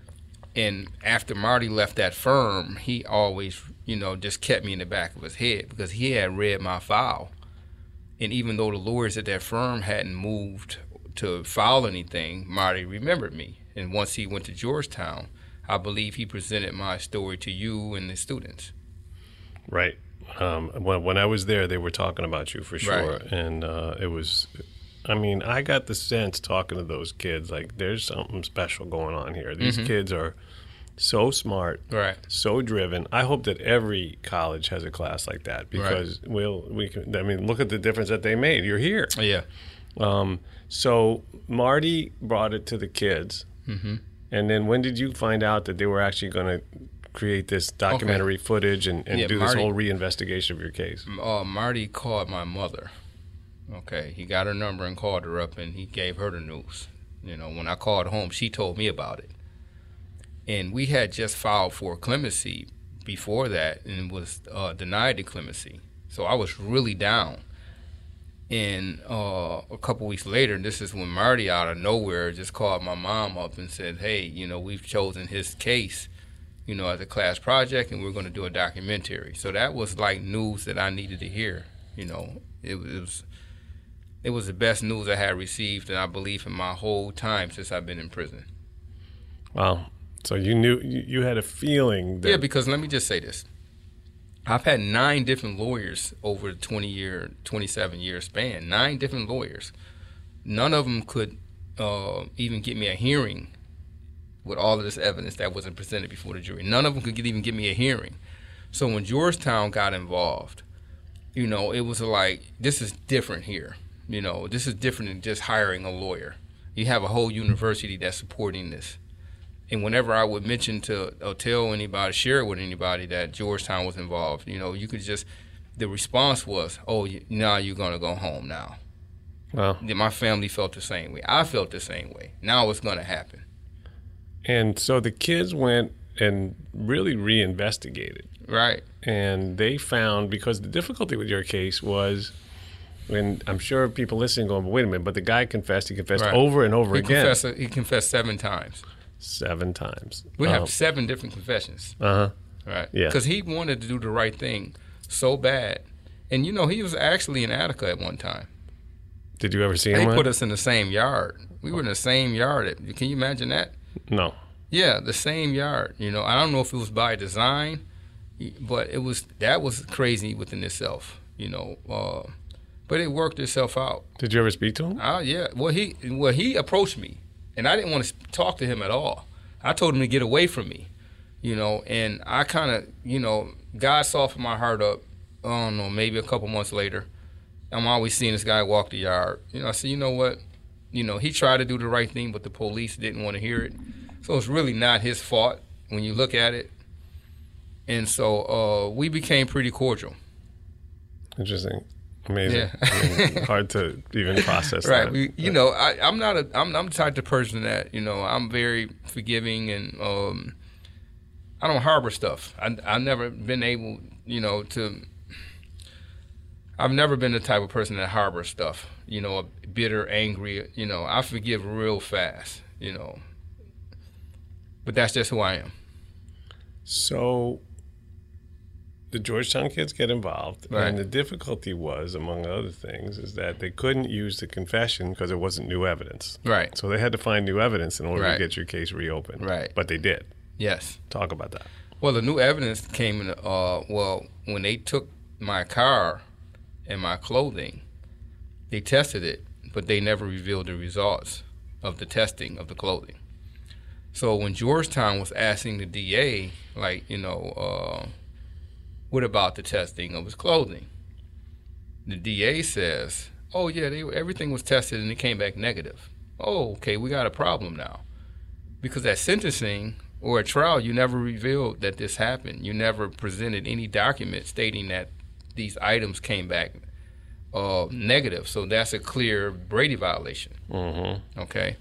And after Marty left that firm, he always, you know, just kept me in the back of his head because he had read my file. And even though the lawyers at that firm hadn't moved to file anything, Marty remembered me. And once he went to Georgetown, I believe he presented my story to you and the students. Right. Um, when, when I was there, they were talking about you for sure. Right. And uh, it was, I mean, I got the sense talking to those kids, like there's something special going on here. These mm-hmm. kids are so smart, right? So driven. I hope that every college has a class like that because right. we'll we can. I mean, look at the difference that they made. You're here. Yeah. Um, so Marty brought it to the kids, mm-hmm. and then when did you find out that they were actually going to create this documentary okay. footage and, and yeah, do Marty, this whole reinvestigation of your case? Uh, Marty called my mother. Okay, he got her number and called her up, and he gave her the news. You know, when I called home, she told me about it. And we had just filed for clemency before that and was uh, denied the clemency. So I was really down. And uh, a couple weeks later, this is when Marty out of nowhere just called my mom up and said, hey, you know, we've chosen his case, you know, as a class project, and we're going to do a documentary. So that was like news that I needed to hear. You know, it, it was it was the best news I had received, and I believe in my whole time since I've been in prison. Wow. So you knew, you had a feeling that... Yeah, because let me just say this. I've had nine different lawyers over a twenty-year, twenty-seven-year span. Nine different lawyers. None of them could uh, even get me a hearing with all of this evidence that wasn't presented before the jury. None of them could get, even get me a hearing. So when Georgetown got involved, you know, it was like, this is different here. You know, this is different than just hiring a lawyer. You have a whole university that's supporting this. And whenever I would mention to or tell anybody, share it with anybody that Georgetown was involved, you know, you could just, the response was, oh, now you're going to go home now. Well, my family felt the same way. I felt the same way. Now it's going to happen. And so the kids went and really reinvestigated. Right. And they found, because the difficulty with your case was, and I'm sure people listening going, wait a minute, but the guy confessed, he confessed right. over and over he again. Confessed, he confessed seven times. Seven times. We um, have seven different confessions. Uh-huh. Right. Yeah. Because he wanted to do the right thing so bad. And, you know, he was actually in Attica at one time. Did you ever see him? They on? put us in the same yard. We were in the same yard. At, can you imagine that? No. Yeah, the same yard. You know, I don't know if it was by design, But it was that was crazy within itself, you know. Uh, but it worked itself out. Did you ever speak to him? Uh, yeah. Well, he well he approached me, and I didn't want to talk to him at all. I told him to get away from me, you know. And I kind of, you know, God softened my heart up. I don't know, maybe a couple months later. I'm always seeing this guy walk the yard. You know, I said, you know what? You know, he tried to do the right thing, but the police didn't want to hear it. So it's really not his fault when you look at it. And so uh, we became pretty cordial. Interesting, amazing. Yeah. I mean, hard to even process. Right. That. We, you know, I, I'm not a. I'm, I'm the type of person that, you know, I'm very forgiving, and um, I don't harbor stuff. I I've never been able, you know, to. I've never been the type of person that harbors stuff. You know, bitter, angry. You know, I forgive real fast. You know, but that's just who I am. So. The Georgetown kids get involved, right. and the difficulty was, among other things, is that they couldn't use the confession because it wasn't new evidence. Right. So they had to find new evidence in order right. to get your case reopened. Right. But they did. Yes. Talk about that. Well, the new evidence came in, uh, well, when they took my car and my clothing, they tested it, but they never revealed the results of the testing of the clothing. So when Georgetown was asking the D A, like, you know, uh, what about the testing of his clothing? The D A says, oh, yeah, they, everything was tested and it came back negative. Oh, okay, we got a problem now. Because at sentencing or at trial, you never revealed that this happened. You never presented any document stating that these items came back uh, negative. So that's a clear Brady violation. Mm-hmm. Okay?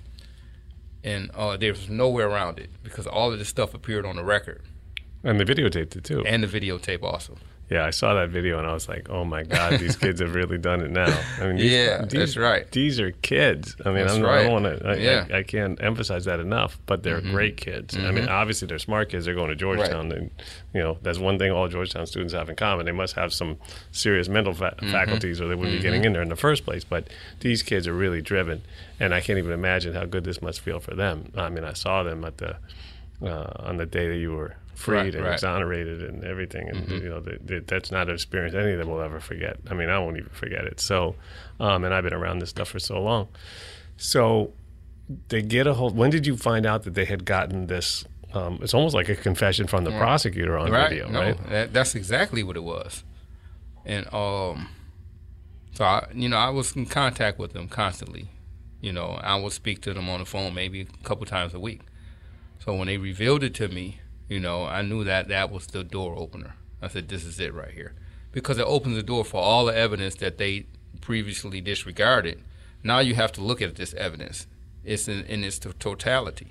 And uh, there's no way around it because all of this stuff appeared on the record. And they videotaped it too. And the videotape also. Yeah, I saw that video and I was like, oh my God, these kids have really done it now. I mean, these, yeah, these, that's right. These are kids. I mean, that's I'm, right. I don't want to, I, yeah. I, I can't emphasize that enough, but they're mm-hmm. great kids. Mm-hmm. I mean, obviously they're smart kids. They're going to Georgetown. Right. And, you know, that's one thing all Georgetown students have in common. They must have some serious mental fa- mm-hmm. faculties or they wouldn't mm-hmm. be getting in there in the first place. But these kids are really driven. And I can't even imagine how good this must feel for them. I mean, I saw them at the, uh, on the day that you were freed right, and right. exonerated and everything, and mm-hmm. you know the, the, that's not an experience any of them will ever forget. I mean, I won't even forget it. So, um, and I've been around this stuff for so long. So, they get a hold. When did you find out that they had gotten this? Um, it's almost like a confession from the yeah. prosecutor on right. video, no, right? That, that's exactly what it was, and um, so I, you know, I was in contact with them constantly. You know, I would speak to them on the phone maybe a couple times a week. So when they revealed it to me, you know, I knew that that was the door opener. I said, this is it right here. Because it opens the door for all the evidence that they previously disregarded. Now you have to look at this evidence. It's in, in its totality.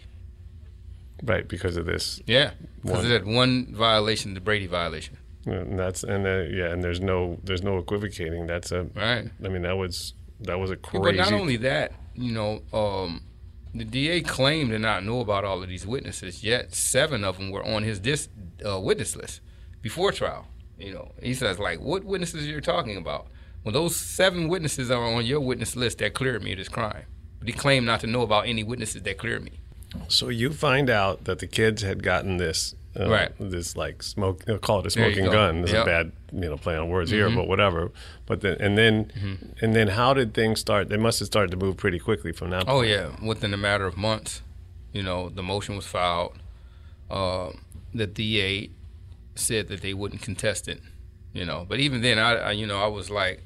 Right, because of this. Yeah, because of that one violation, the Brady violation. And that's and uh, yeah, and there's no there's no equivocating. That's a right. I mean, that was that was a crazy. But not only that, you know, um, the D A claimed to not know about all of these witnesses, yet seven of them were on his dis, uh, witness list before trial. You know, he says, like, what witnesses you're talking about? Well, those seven witnesses are on your witness list that cleared me of this crime. But he claimed not to know about any witnesses that cleared me. So you find out that the kids had gotten this, uh, right. this like smoke, they'll call it a There you smoking go. gun. This Yep. is a bad, you know, play on words Mm-hmm. here, but whatever. But then, and then, Mm-hmm. and then, how did things start? They must have started to move pretty quickly from that Oh point. yeah, within a matter of months, you know, the motion was filed. Uh, the D A said that they wouldn't contest it, you know. But even then, I, I you know, I was like,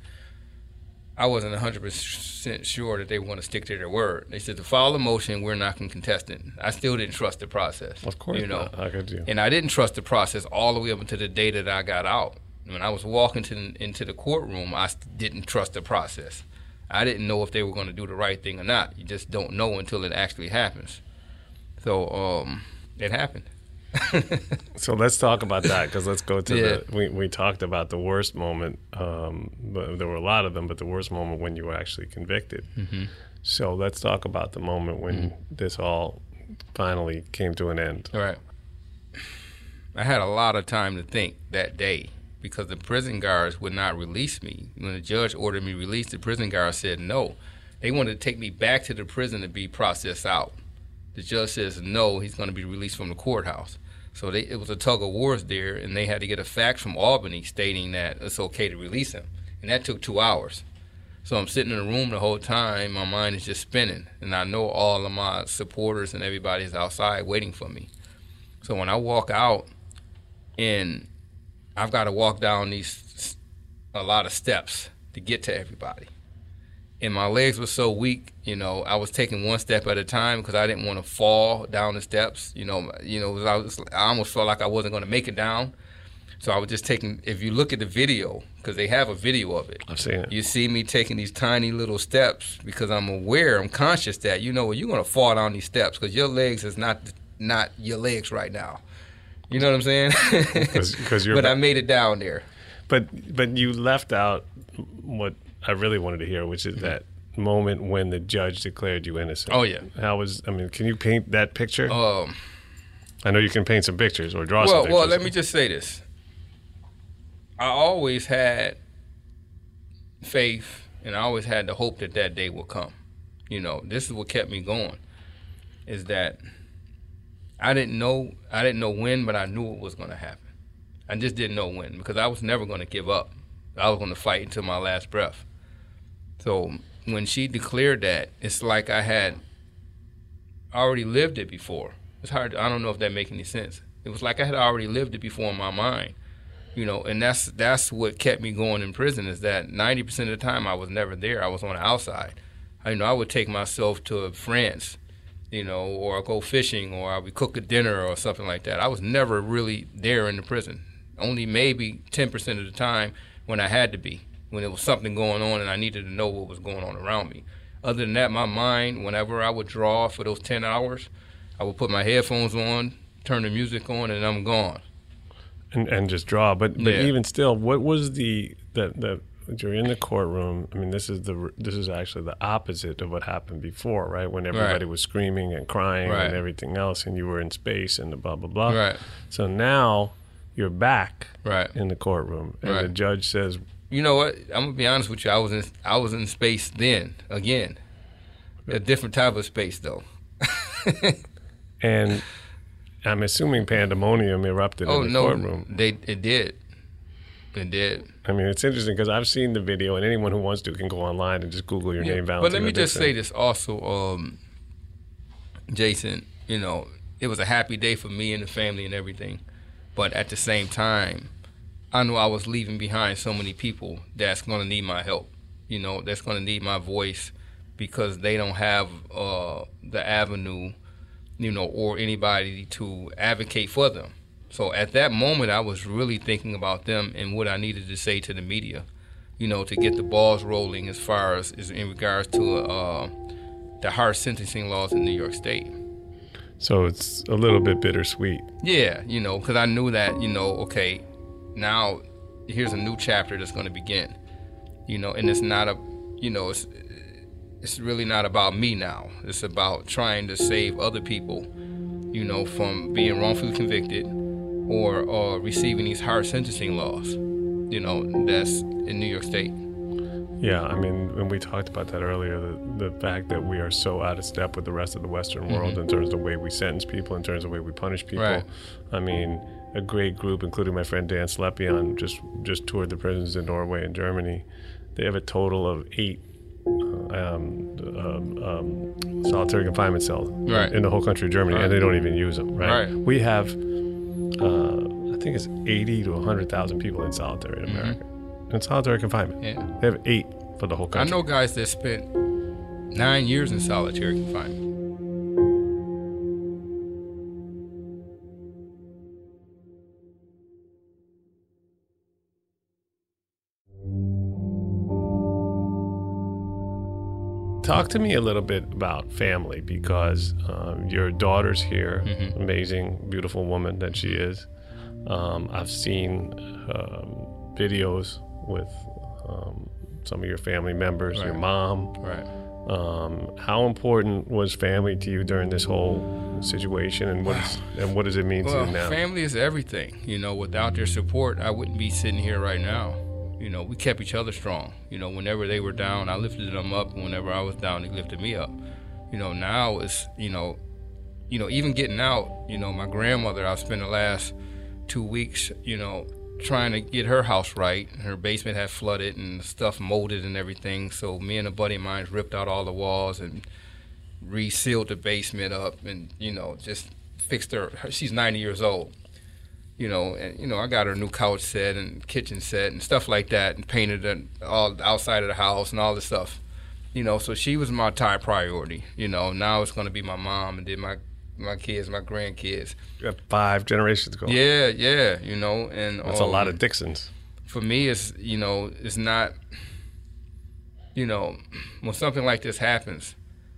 I wasn't one hundred percent sure that they want to stick to their word. They said to file a motion, we're not going to contest it. I still didn't trust the process. Of course you know. not. How could you? And I didn't trust the process all the way up until the day that I got out. When I was walking to, into the courtroom, I didn't trust the process. I didn't know if they were going to do the right thing or not. You just don't know until it actually happens. So um, it happened. So let's talk about that, because let's go to Yeah. the. We, we talked about the worst moment. Um, but there were a lot of them, but the worst moment when you were actually convicted. Mm-hmm. So let's talk about the moment when Mm-hmm. this all finally came to an end. All right. I had a lot of time to think that day because the prison guards would not release me. When the judge ordered me released, the prison guards said no. They wanted to take me back to the prison to be processed out. The judge says no, he's going to be released from the courthouse. So they, it was a tug of wars there, and they had to get a fax from Albany stating that it's okay to release him. And that took two hours. So I'm sitting in the room the whole time, my mind is just spinning. And I know all of my supporters and everybody's outside waiting for me. So when I walk out, and I've got to walk down these a lot of steps to get to everybody. And my legs were so weak, you know, I was taking one step at a time because I didn't want to fall down the steps. You know, you know, I, was, I almost felt like I wasn't going to make it down. So I was just taking, if you look at the video, because they have a video of it. I've seen it. You see me taking these tiny little steps because I'm aware, I'm conscious that, you know, well, you're going to fall down these steps because your legs is not not your legs right now. You know what I'm saying? Because you're. But I made it down there. But but you left out what I really wanted to hear, which is mm-hmm. that moment when the judge declared you innocent. Oh yeah. How was? I mean, can you paint that picture? Um, I know you can paint some pictures or draw well, some pictures. Well, let me just say this. I always had faith, and I always had the hope that that day would come. You know, this is what kept me going. Is that I didn't know I didn't know when, but I knew it was going to happen. I just didn't know when because I was never going to give up. I was going to fight until my last breath. So when she declared that, it's like I had already lived it before. It's hard. I don't know if that makes any sense. It was like I had already lived it before in my mind, you know. And that's that's what kept me going in prison. Is that ninety percent of the time I was never there. I was on the outside. I you know I would take myself to France, you know, or go fishing, or I would cook a dinner or something like that. I was never really there in the prison. Only maybe ten percent of the time when I had to be, when there was something going on and I needed to know what was going on around me. Other than that, my mind, whenever I would draw for those ten hours, I would put my headphones on, turn the music on, and I'm gone. And and just draw. But but Yeah. even still, what was the, the, the you're in the courtroom. I mean, this is the this is actually the opposite of what happened before, right? When everybody Right. was screaming and crying Right. and everything else, and you were in space and the blah, blah, blah. Right. So now you're back Right. in the courtroom, and the Right. judge says, You know what? I'm gonna be honest with you. I was in I was in space then again, a different type of space though. and I'm assuming pandemonium erupted oh in the no, courtroom. they it did, it did. I mean, it's interesting because I've seen the video, and anyone who wants to can go online and just Google your Yeah, name, Valentino But let me just Dixon. say this also, um, Jason. You know, it was a happy day for me and the family and everything, but at the same time, I knew I was leaving behind so many people that's going to need my help. You know, that's going to need my voice because they don't have uh, the avenue, you know, or anybody to advocate for them. So at that moment, I was really thinking about them and what I needed to say to the media, you know, to get the balls rolling as far as, as in regards to uh, the harsh sentencing laws in New York State. So it's a little bit bittersweet. Yeah, you know, because I knew that, you know, okay, now here's a new chapter that's going to begin, you know, and it's not a, you know, it's it's really not about me now. It's about trying to save other people, you know, from being wrongfully convicted or or receiving these harsh sentencing laws, you know, that's in New York State. Yeah, I mean, when we talked about that earlier, the, the fact that we are so out of step with the rest of the Western world Mm-hmm. in terms of the way we sentence people, in terms of the way we punish people. Right. I mean, a great group, including my friend Dan Slepian, just just toured the prisons in Norway and Germany. They have a total of eight uh, um, um, um, solitary confinement cells Right. in the whole country of Germany, Right. and they don't even use them. Right. Right. We have, uh, I think it's eighty to one hundred thousand people in solitary in America. In solitary confinement. Yeah. They have eight for the whole I country. know guys that spent nine years in solitary confinement. Talk to me a little bit about family, because um, your daughter's here, Mm-hmm. amazing, beautiful woman that she is. Um, I've seen um, videos with um, some of your family members, your Right. mom. Right. Um, how important was family to you during this whole situation, and what is, and what does it mean to Well, you now? family is everything. You know, without their support, I wouldn't be sitting here right now. You know, we kept each other strong. You know, whenever they were down, I lifted them up. Whenever I was down, they lifted me up. You know, now it's, you know, you know, even getting out, you know, my grandmother, I've spent the last two weeks, you know, trying to get her house right. Her basement had flooded and stuff molded and everything. So me and a buddy of mine ripped out all the walls and resealed the basement up and, you know, just fixed her. She's ninety years old, you know, and, you know, I got her a new couch set and kitchen set and stuff like that and painted it all outside of the house and all this stuff, you know. So she was my top priority, you know. Now it's going to be my mom and then my my kids, my grandkids. You have five generations going. Yeah, yeah, you know, and that's um, a lot of Dixons. For me, it's, you know, it's not, you know, when something like this happens,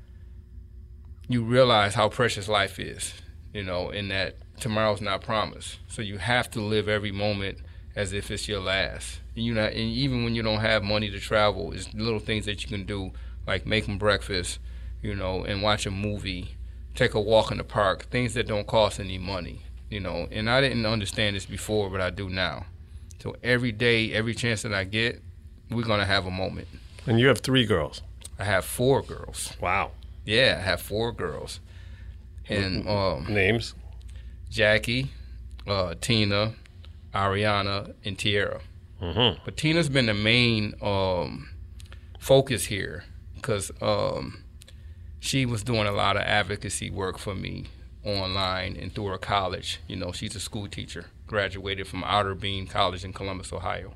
you realize how precious life is, you know, and that tomorrow's not promised. So you have to live every moment as if it's your last. And, you know, and even when you don't have money to travel, it's little things that you can do, like making breakfast, you know, and watch a movie. Take a walk in the park, things that don't cost any money, you know. And I didn't understand this before, but I do now. So every day, every chance that I get, we're going to have a moment. And you have three girls. I have four girls. Wow. Yeah, I have four girls. And um, names? Jackie, uh, Tina, Ariana, and Tiara. Mm-hmm. But Tina's been the main um, focus here because um, she was doing a lot of advocacy work for me online and through her college. You know, she's a school teacher, graduated from Outer Beam College in Columbus, Ohio.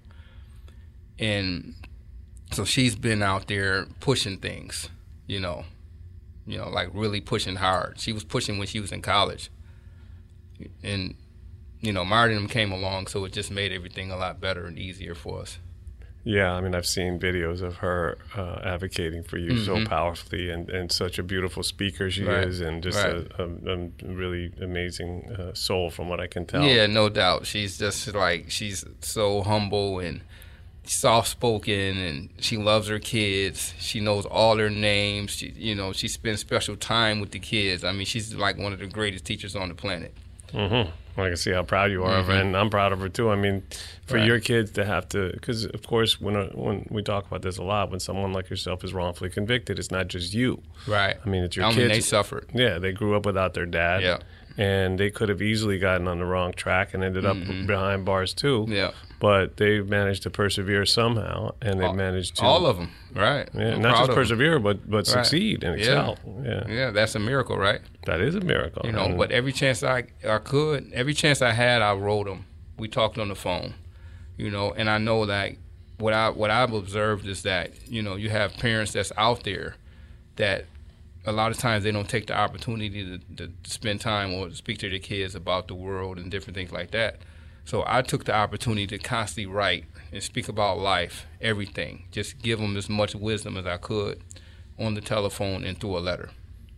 And so she's been out there pushing things, you know, you know, like really pushing hard. She was pushing when she was in college. And, you know, Martin came along, so it just made everything a lot better and easier for us. Yeah, I mean, I've seen videos of her uh, advocating for you mm-hmm. so powerfully, and, and such a beautiful speaker she right. is, and just right. a, a, a really amazing uh, soul from what I can tell. Yeah, no doubt. She's just like, she's so humble and soft-spoken, and she loves her kids. She knows all their names. She, you know, she spends special time with the kids. I mean, she's like one of the greatest teachers on the planet. Mm-hmm. I can see how proud you are mm-hmm. of her, and I'm proud of her too. I mean, for right. your kids to have to, because of course, when uh, when we talk about this a lot, when someone like yourself is wrongfully convicted, it's not just you. Right. I mean, it's your I kids. mean, they suffered. Yeah, they grew up without their dad. Yeah. And they could have easily gotten on the wrong track and ended up mm-hmm. behind bars too. Yeah. But they managed to persevere somehow, and they managed to all of them, right? Yeah, I'm not just of persevere, them. but but right. succeed and excel. Yeah. yeah, yeah, that's a miracle, right? That is a miracle. You know, and, but every chance I I could, every chance I had, I wrote them. We talked on the phone, you know, and I know that what I what I've observed is that, you know, you have parents that's out there that a lot of times they don't take the opportunity to, to spend time or speak to their kids about the world and different things like that. So I took the opportunity to constantly write and speak about life, everything, just give them as much wisdom as I could on the telephone and through a letter.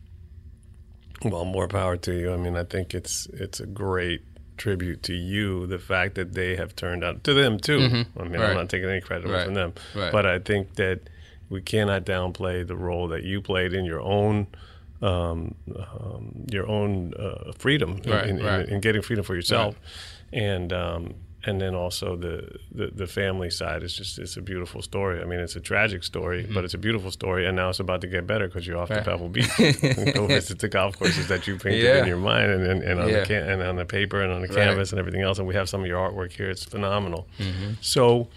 Well, more power to you. I mean, I think it's it's a great tribute to you, the fact that they have turned out, to them too. Mm-hmm. I mean, right. I'm not taking any credit right. from them. Right. But I think that we cannot downplay the role that you played in your own um, um, your own uh, freedom, right, in, in, right. in, in getting freedom for yourself. Right. And um, and then also the, the, the family side is just, it's a beautiful story. I mean, it's a tragic story, mm-hmm. but it's a beautiful story, and now it's about to get better because you're off right. to Pebble Beach. Go visit the golf courses that you painted yeah. in your mind and, and, and, on yeah. the can- and on the paper and on the right. canvas and everything else, and we have some of your artwork here. It's phenomenal. Mm-hmm. So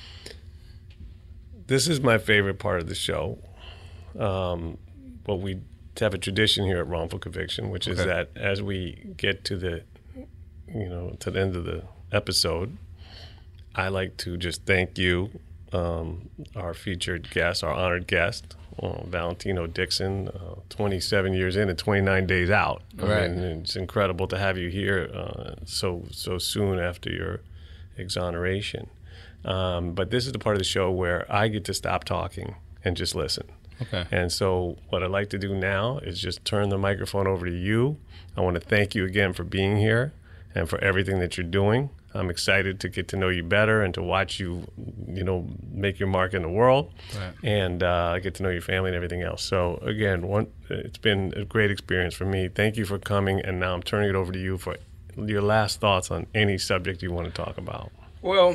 this is my favorite part of the show. Um, well, we have a tradition here at Wrongful Conviction, which is okay. that as we get to the, you know, to the end of the episode, I like to just thank you, um, our featured guest, our honored guest, uh, Valentino Dixon, uh, twenty-seven years in and twenty-nine days out. I right. mean, it's incredible to have you here uh, so so soon after your exoneration. Um, but this is the part of the show where I get to stop talking and just listen. Okay. And so what I'd like to do now is just turn the microphone over to you. I want to thank you again for being here and for everything that you're doing. I'm excited to get to know you better and to watch you, you know, make your mark in the world, right. and uh, get to know your family and everything else. So again, one, it's been a great experience for me. Thank you for coming, and now I'm turning it over to you for your last thoughts on any subject you want to talk about. Well,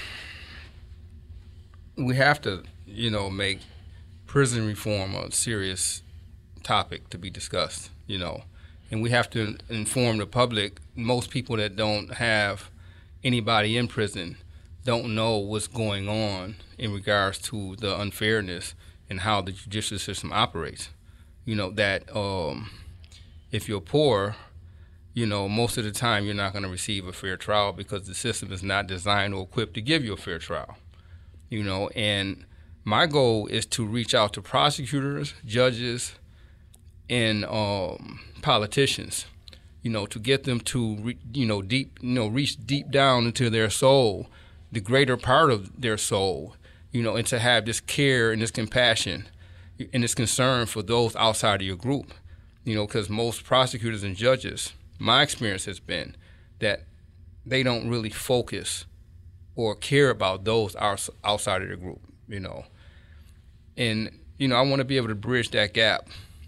we have to, you know, make prison reform a serious topic to be discussed, you know. And we have to inform the public. Most people that don't have anybody in prison don't know what's going on in regards to the unfairness and how the judicial system operates. You know, that um, if you're poor, you know, most of the time you're not going to receive a fair trial because the system is not designed or equipped to give you a fair trial. You know, and my goal is to reach out to prosecutors, judges, and um, politicians, you know, to get them to, re- you know, deep, you know, reach deep down into their soul, the greater part of their soul, you know, and to have this care and this compassion and this concern for those outside of your group, you know, because most prosecutors and judges, my experience has been that they don't really focus or care about those outside of their group, you know. And, you know, I want to be able to bridge that gap.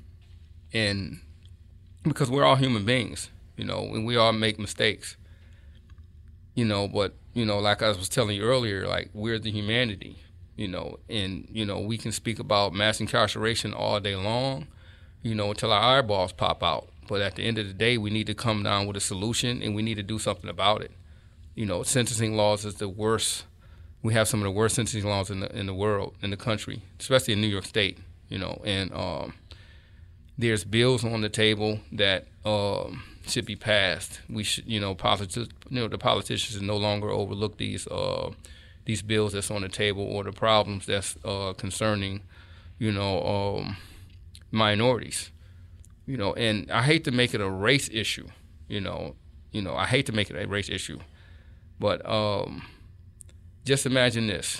And because we're all human beings, you know, and we all make mistakes, you know, but, you know, like I was telling you earlier, like, we're the humanity, you know, and, you know, we can speak about mass incarceration all day long, you know, until our eyeballs pop out. But at the end of the day, we need to come down with a solution, and we need to do something about it. You know, sentencing laws is the worst. We have some of the worst sentencing laws in the in the world, in the country, especially in New York State, you know, and um, there's bills on the table that um, should be passed. We should, you know, politi- you know, the politicians should no longer overlook these uh, these bills that's on the table or the problems that's uh, concerning, you know, um, minorities. You know, and I hate to make it a race issue, you know, you know, I hate to make it a race issue, but um, just imagine this.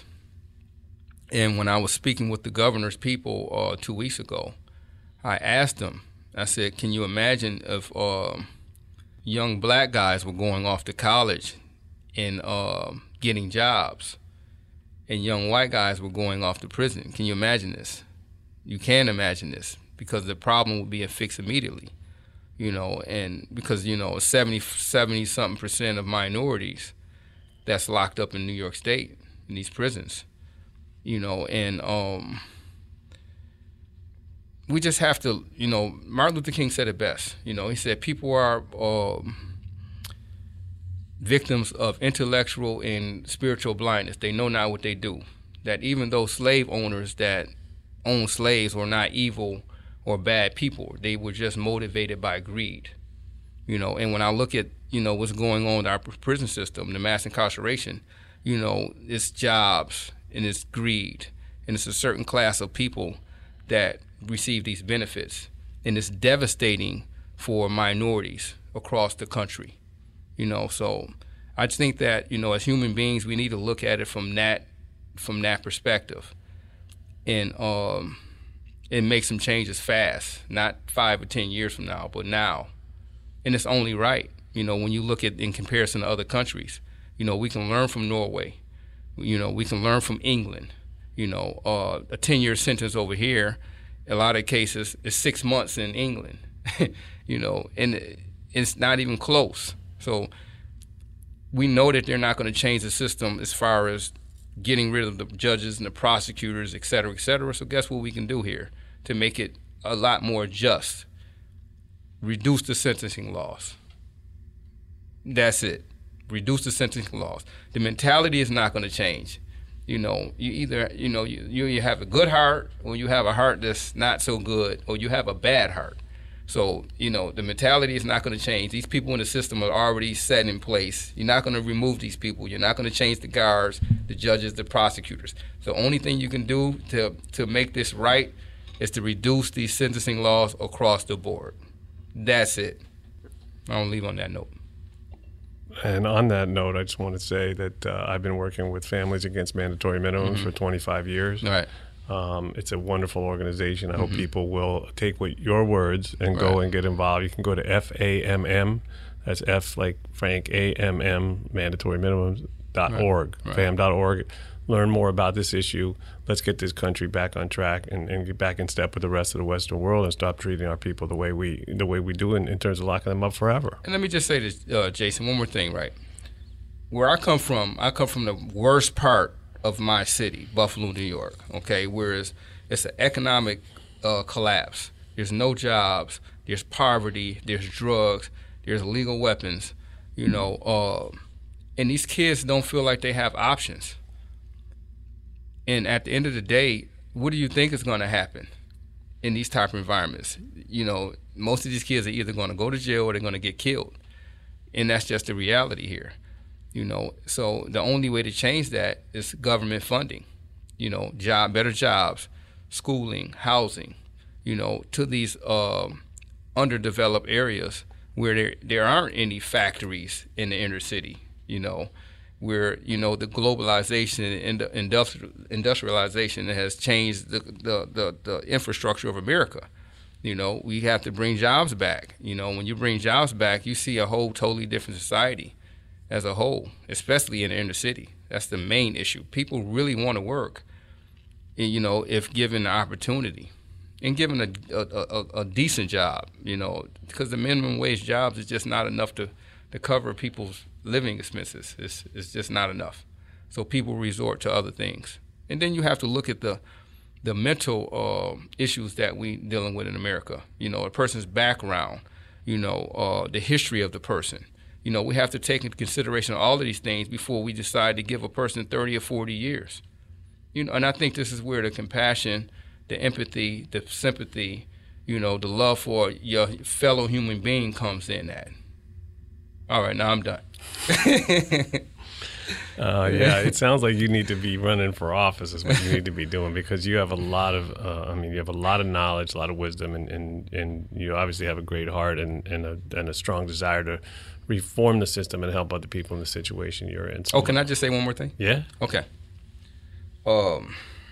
And when I was speaking with the governor's people uh, two weeks ago, I asked them, I said, can you imagine if uh, young black guys were going off to college and uh, getting jobs, and young white guys were going off to prison? Can you imagine this? You can't imagine this, because the problem would be fixed immediately, you know, and because, you know, seventy, seventy-something percent of minorities that's locked up in New York State in these prisons, you know, and um, we just have to, you know, Martin Luther King said it best, you know, he said people are um, victims of intellectual and spiritual blindness. They know not what they do. That even though slave owners that own slaves were not evil or bad people, they were just motivated by greed, you know. And when I look at, you know, what's going on with our prison system, the mass incarceration, you know, it's jobs and it's greed, and it's a certain class of people that receive these benefits, and it's devastating for minorities across the country, you know. So I just think that, you know, as human beings, we need to look at it from that from that perspective, and um. and make some changes fast, not five or ten years from now, but now. And it's only right, you know, when you look at in comparison to other countries. You know, we can learn from Norway. You know, we can learn from England. You know, uh, a ten-year sentence over here, a lot of cases, is six months in England. You know, and it's not even close. So we know that they're not going to change the system as far as getting rid of the judges and the prosecutors, et cetera, et cetera. So guess what we can do here to make it a lot more just? Reduce the sentencing laws. That's it. Reduce the sentencing laws. The mentality is not going to change. You know, you either, you know, you, you have a good heart, or you have a heart that's not so good, or you have a bad heart. So, you know, the mentality is not going to change. These people in the system are already set in place. You're not going to remove these people. You're not going to change the guards, the judges, the prosecutors. The only thing you can do to to make this right is to reduce these sentencing laws across the board. That's it. I'll leave on that note. And on that note, I just want to say that uh, I've been working with Families Against Mandatory Minimums mm-hmm. for twenty-five years. Right. Um, it's a wonderful organization. I mm-hmm. hope people will take what your words and right. go and get involved. You can go to F A M M, that's F like Frank, A M M, mandatory minimums dot org, right. fam dot org. Learn more about this issue. Let's get this country back on track and, and get back in step with the rest of the Western world and stop treating our people the way we the way we do in, in terms of locking them up forever. And let me just say this, uh, Jason, one more thing, right? Where I come from, I come from the worst part of my city, Buffalo, New York, okay, whereas it's an economic uh, collapse. There's no jobs. there's poverty, there's drugs, there's illegal weapons, you know, uh, and these kids don't feel like they have options. And at the end of the day, what do you think is going to happen in these type of environments? You know, most of these kids are either going to go to jail or they're going to get killed. And that's just the reality here, you know. So the only way to change that is government funding, you know, job, better jobs, schooling, housing, you know, to these uh, underdeveloped areas where there, there aren't any factories in the inner city, you know, where, you know, the globalization and the industrial, industrialization has changed the, the, the, the infrastructure of America. You know, we have to bring jobs back. You know, when you bring jobs back, you see a whole totally different society as a whole, especially in the inner city. That's the main issue. People really want to work, you know, if given the opportunity and given a, a, a, a decent job, you know, because the minimum wage jobs is just not enough to, to cover people's living expenses. It's, it's just not enough. So people resort to other things. And then you have to look at the the mental uh, issues that we dealing with in America. You know, a person's background, you know, uh, the history of the person. You know, we have to take into consideration all of these things before we decide to give a person thirty or forty years. You know, and I think this is where the compassion, the empathy, the sympathy, you know, the love for your fellow human being comes in at. All right, now I'm done. Uh, yeah, it sounds like you need to be running for office is what you need to be doing, because you have a lot of, uh, I mean, you have a lot of knowledge, a lot of wisdom, and, and, and you obviously have a great heart and, and, a, and a strong desire to reform the system and help other people in the situation you're in. So, oh, can I just say one more thing? Yeah. Okay. Um,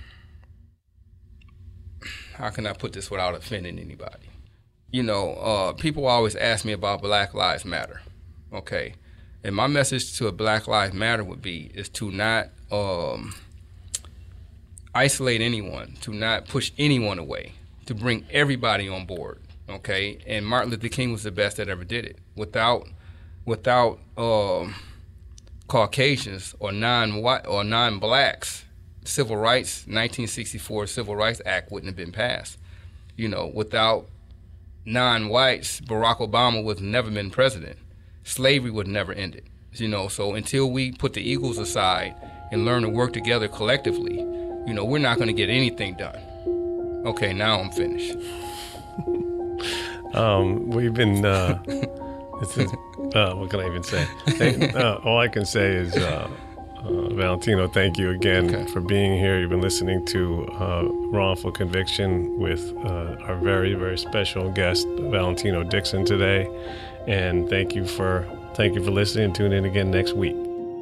how can I put this without offending anybody? You know, uh, people always ask me about Black Lives Matter. Okay. And my message to a Black Lives Matter would be is to not um, isolate anyone, to not push anyone away, to bring everybody on board, okay? And Martin Luther King was the best that ever did it. Without without um, Caucasians or non-white or non-blacks, civil rights, nineteen sixty-four Civil Rights Act wouldn't have been passed. You know, without non-whites, Barack Obama would have never been president. Slavery would never end it, you know. So until we put the egos aside and learn to work together collectively, you know, we're not going to get anything done. Okay, now I'm finished. um, we've been. Uh, this is, uh, what can I even say? Hey, uh, all I can say is, uh, uh, Valentino, thank you again okay. for being here. You've been listening to uh, Wrongful Conviction with uh, our very, very special guest, Valentino Dixon, today. And thank you for thank you for listening, and tune in again next week.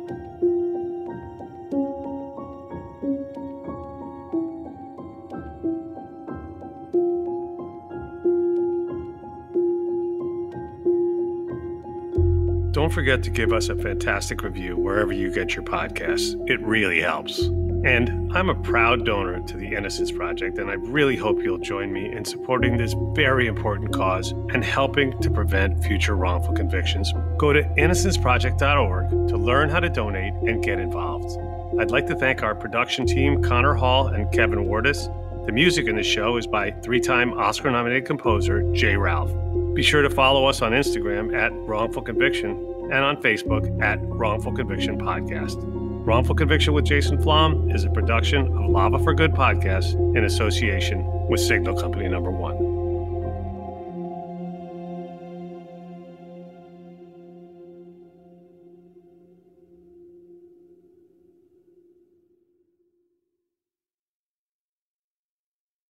Don't forget to give us a fantastic review wherever you get your podcasts. It really helps. And I'm a proud donor to the Innocence Project, and I really hope you'll join me in supporting this very important cause and helping to prevent future wrongful convictions. Go to innocence project dot org to learn how to donate and get involved. I'd like to thank our production team, Connor Hall and Kevin Wardis. The music in the show is by three-time Oscar-nominated composer Jay Ralph. Be sure to follow us on Instagram at Wrongful Conviction and on Facebook at Wrongful Conviction Podcast. Wrongful Conviction with Jason Flom is a production of Lava for Good Podcast in association with Signal Company Number One.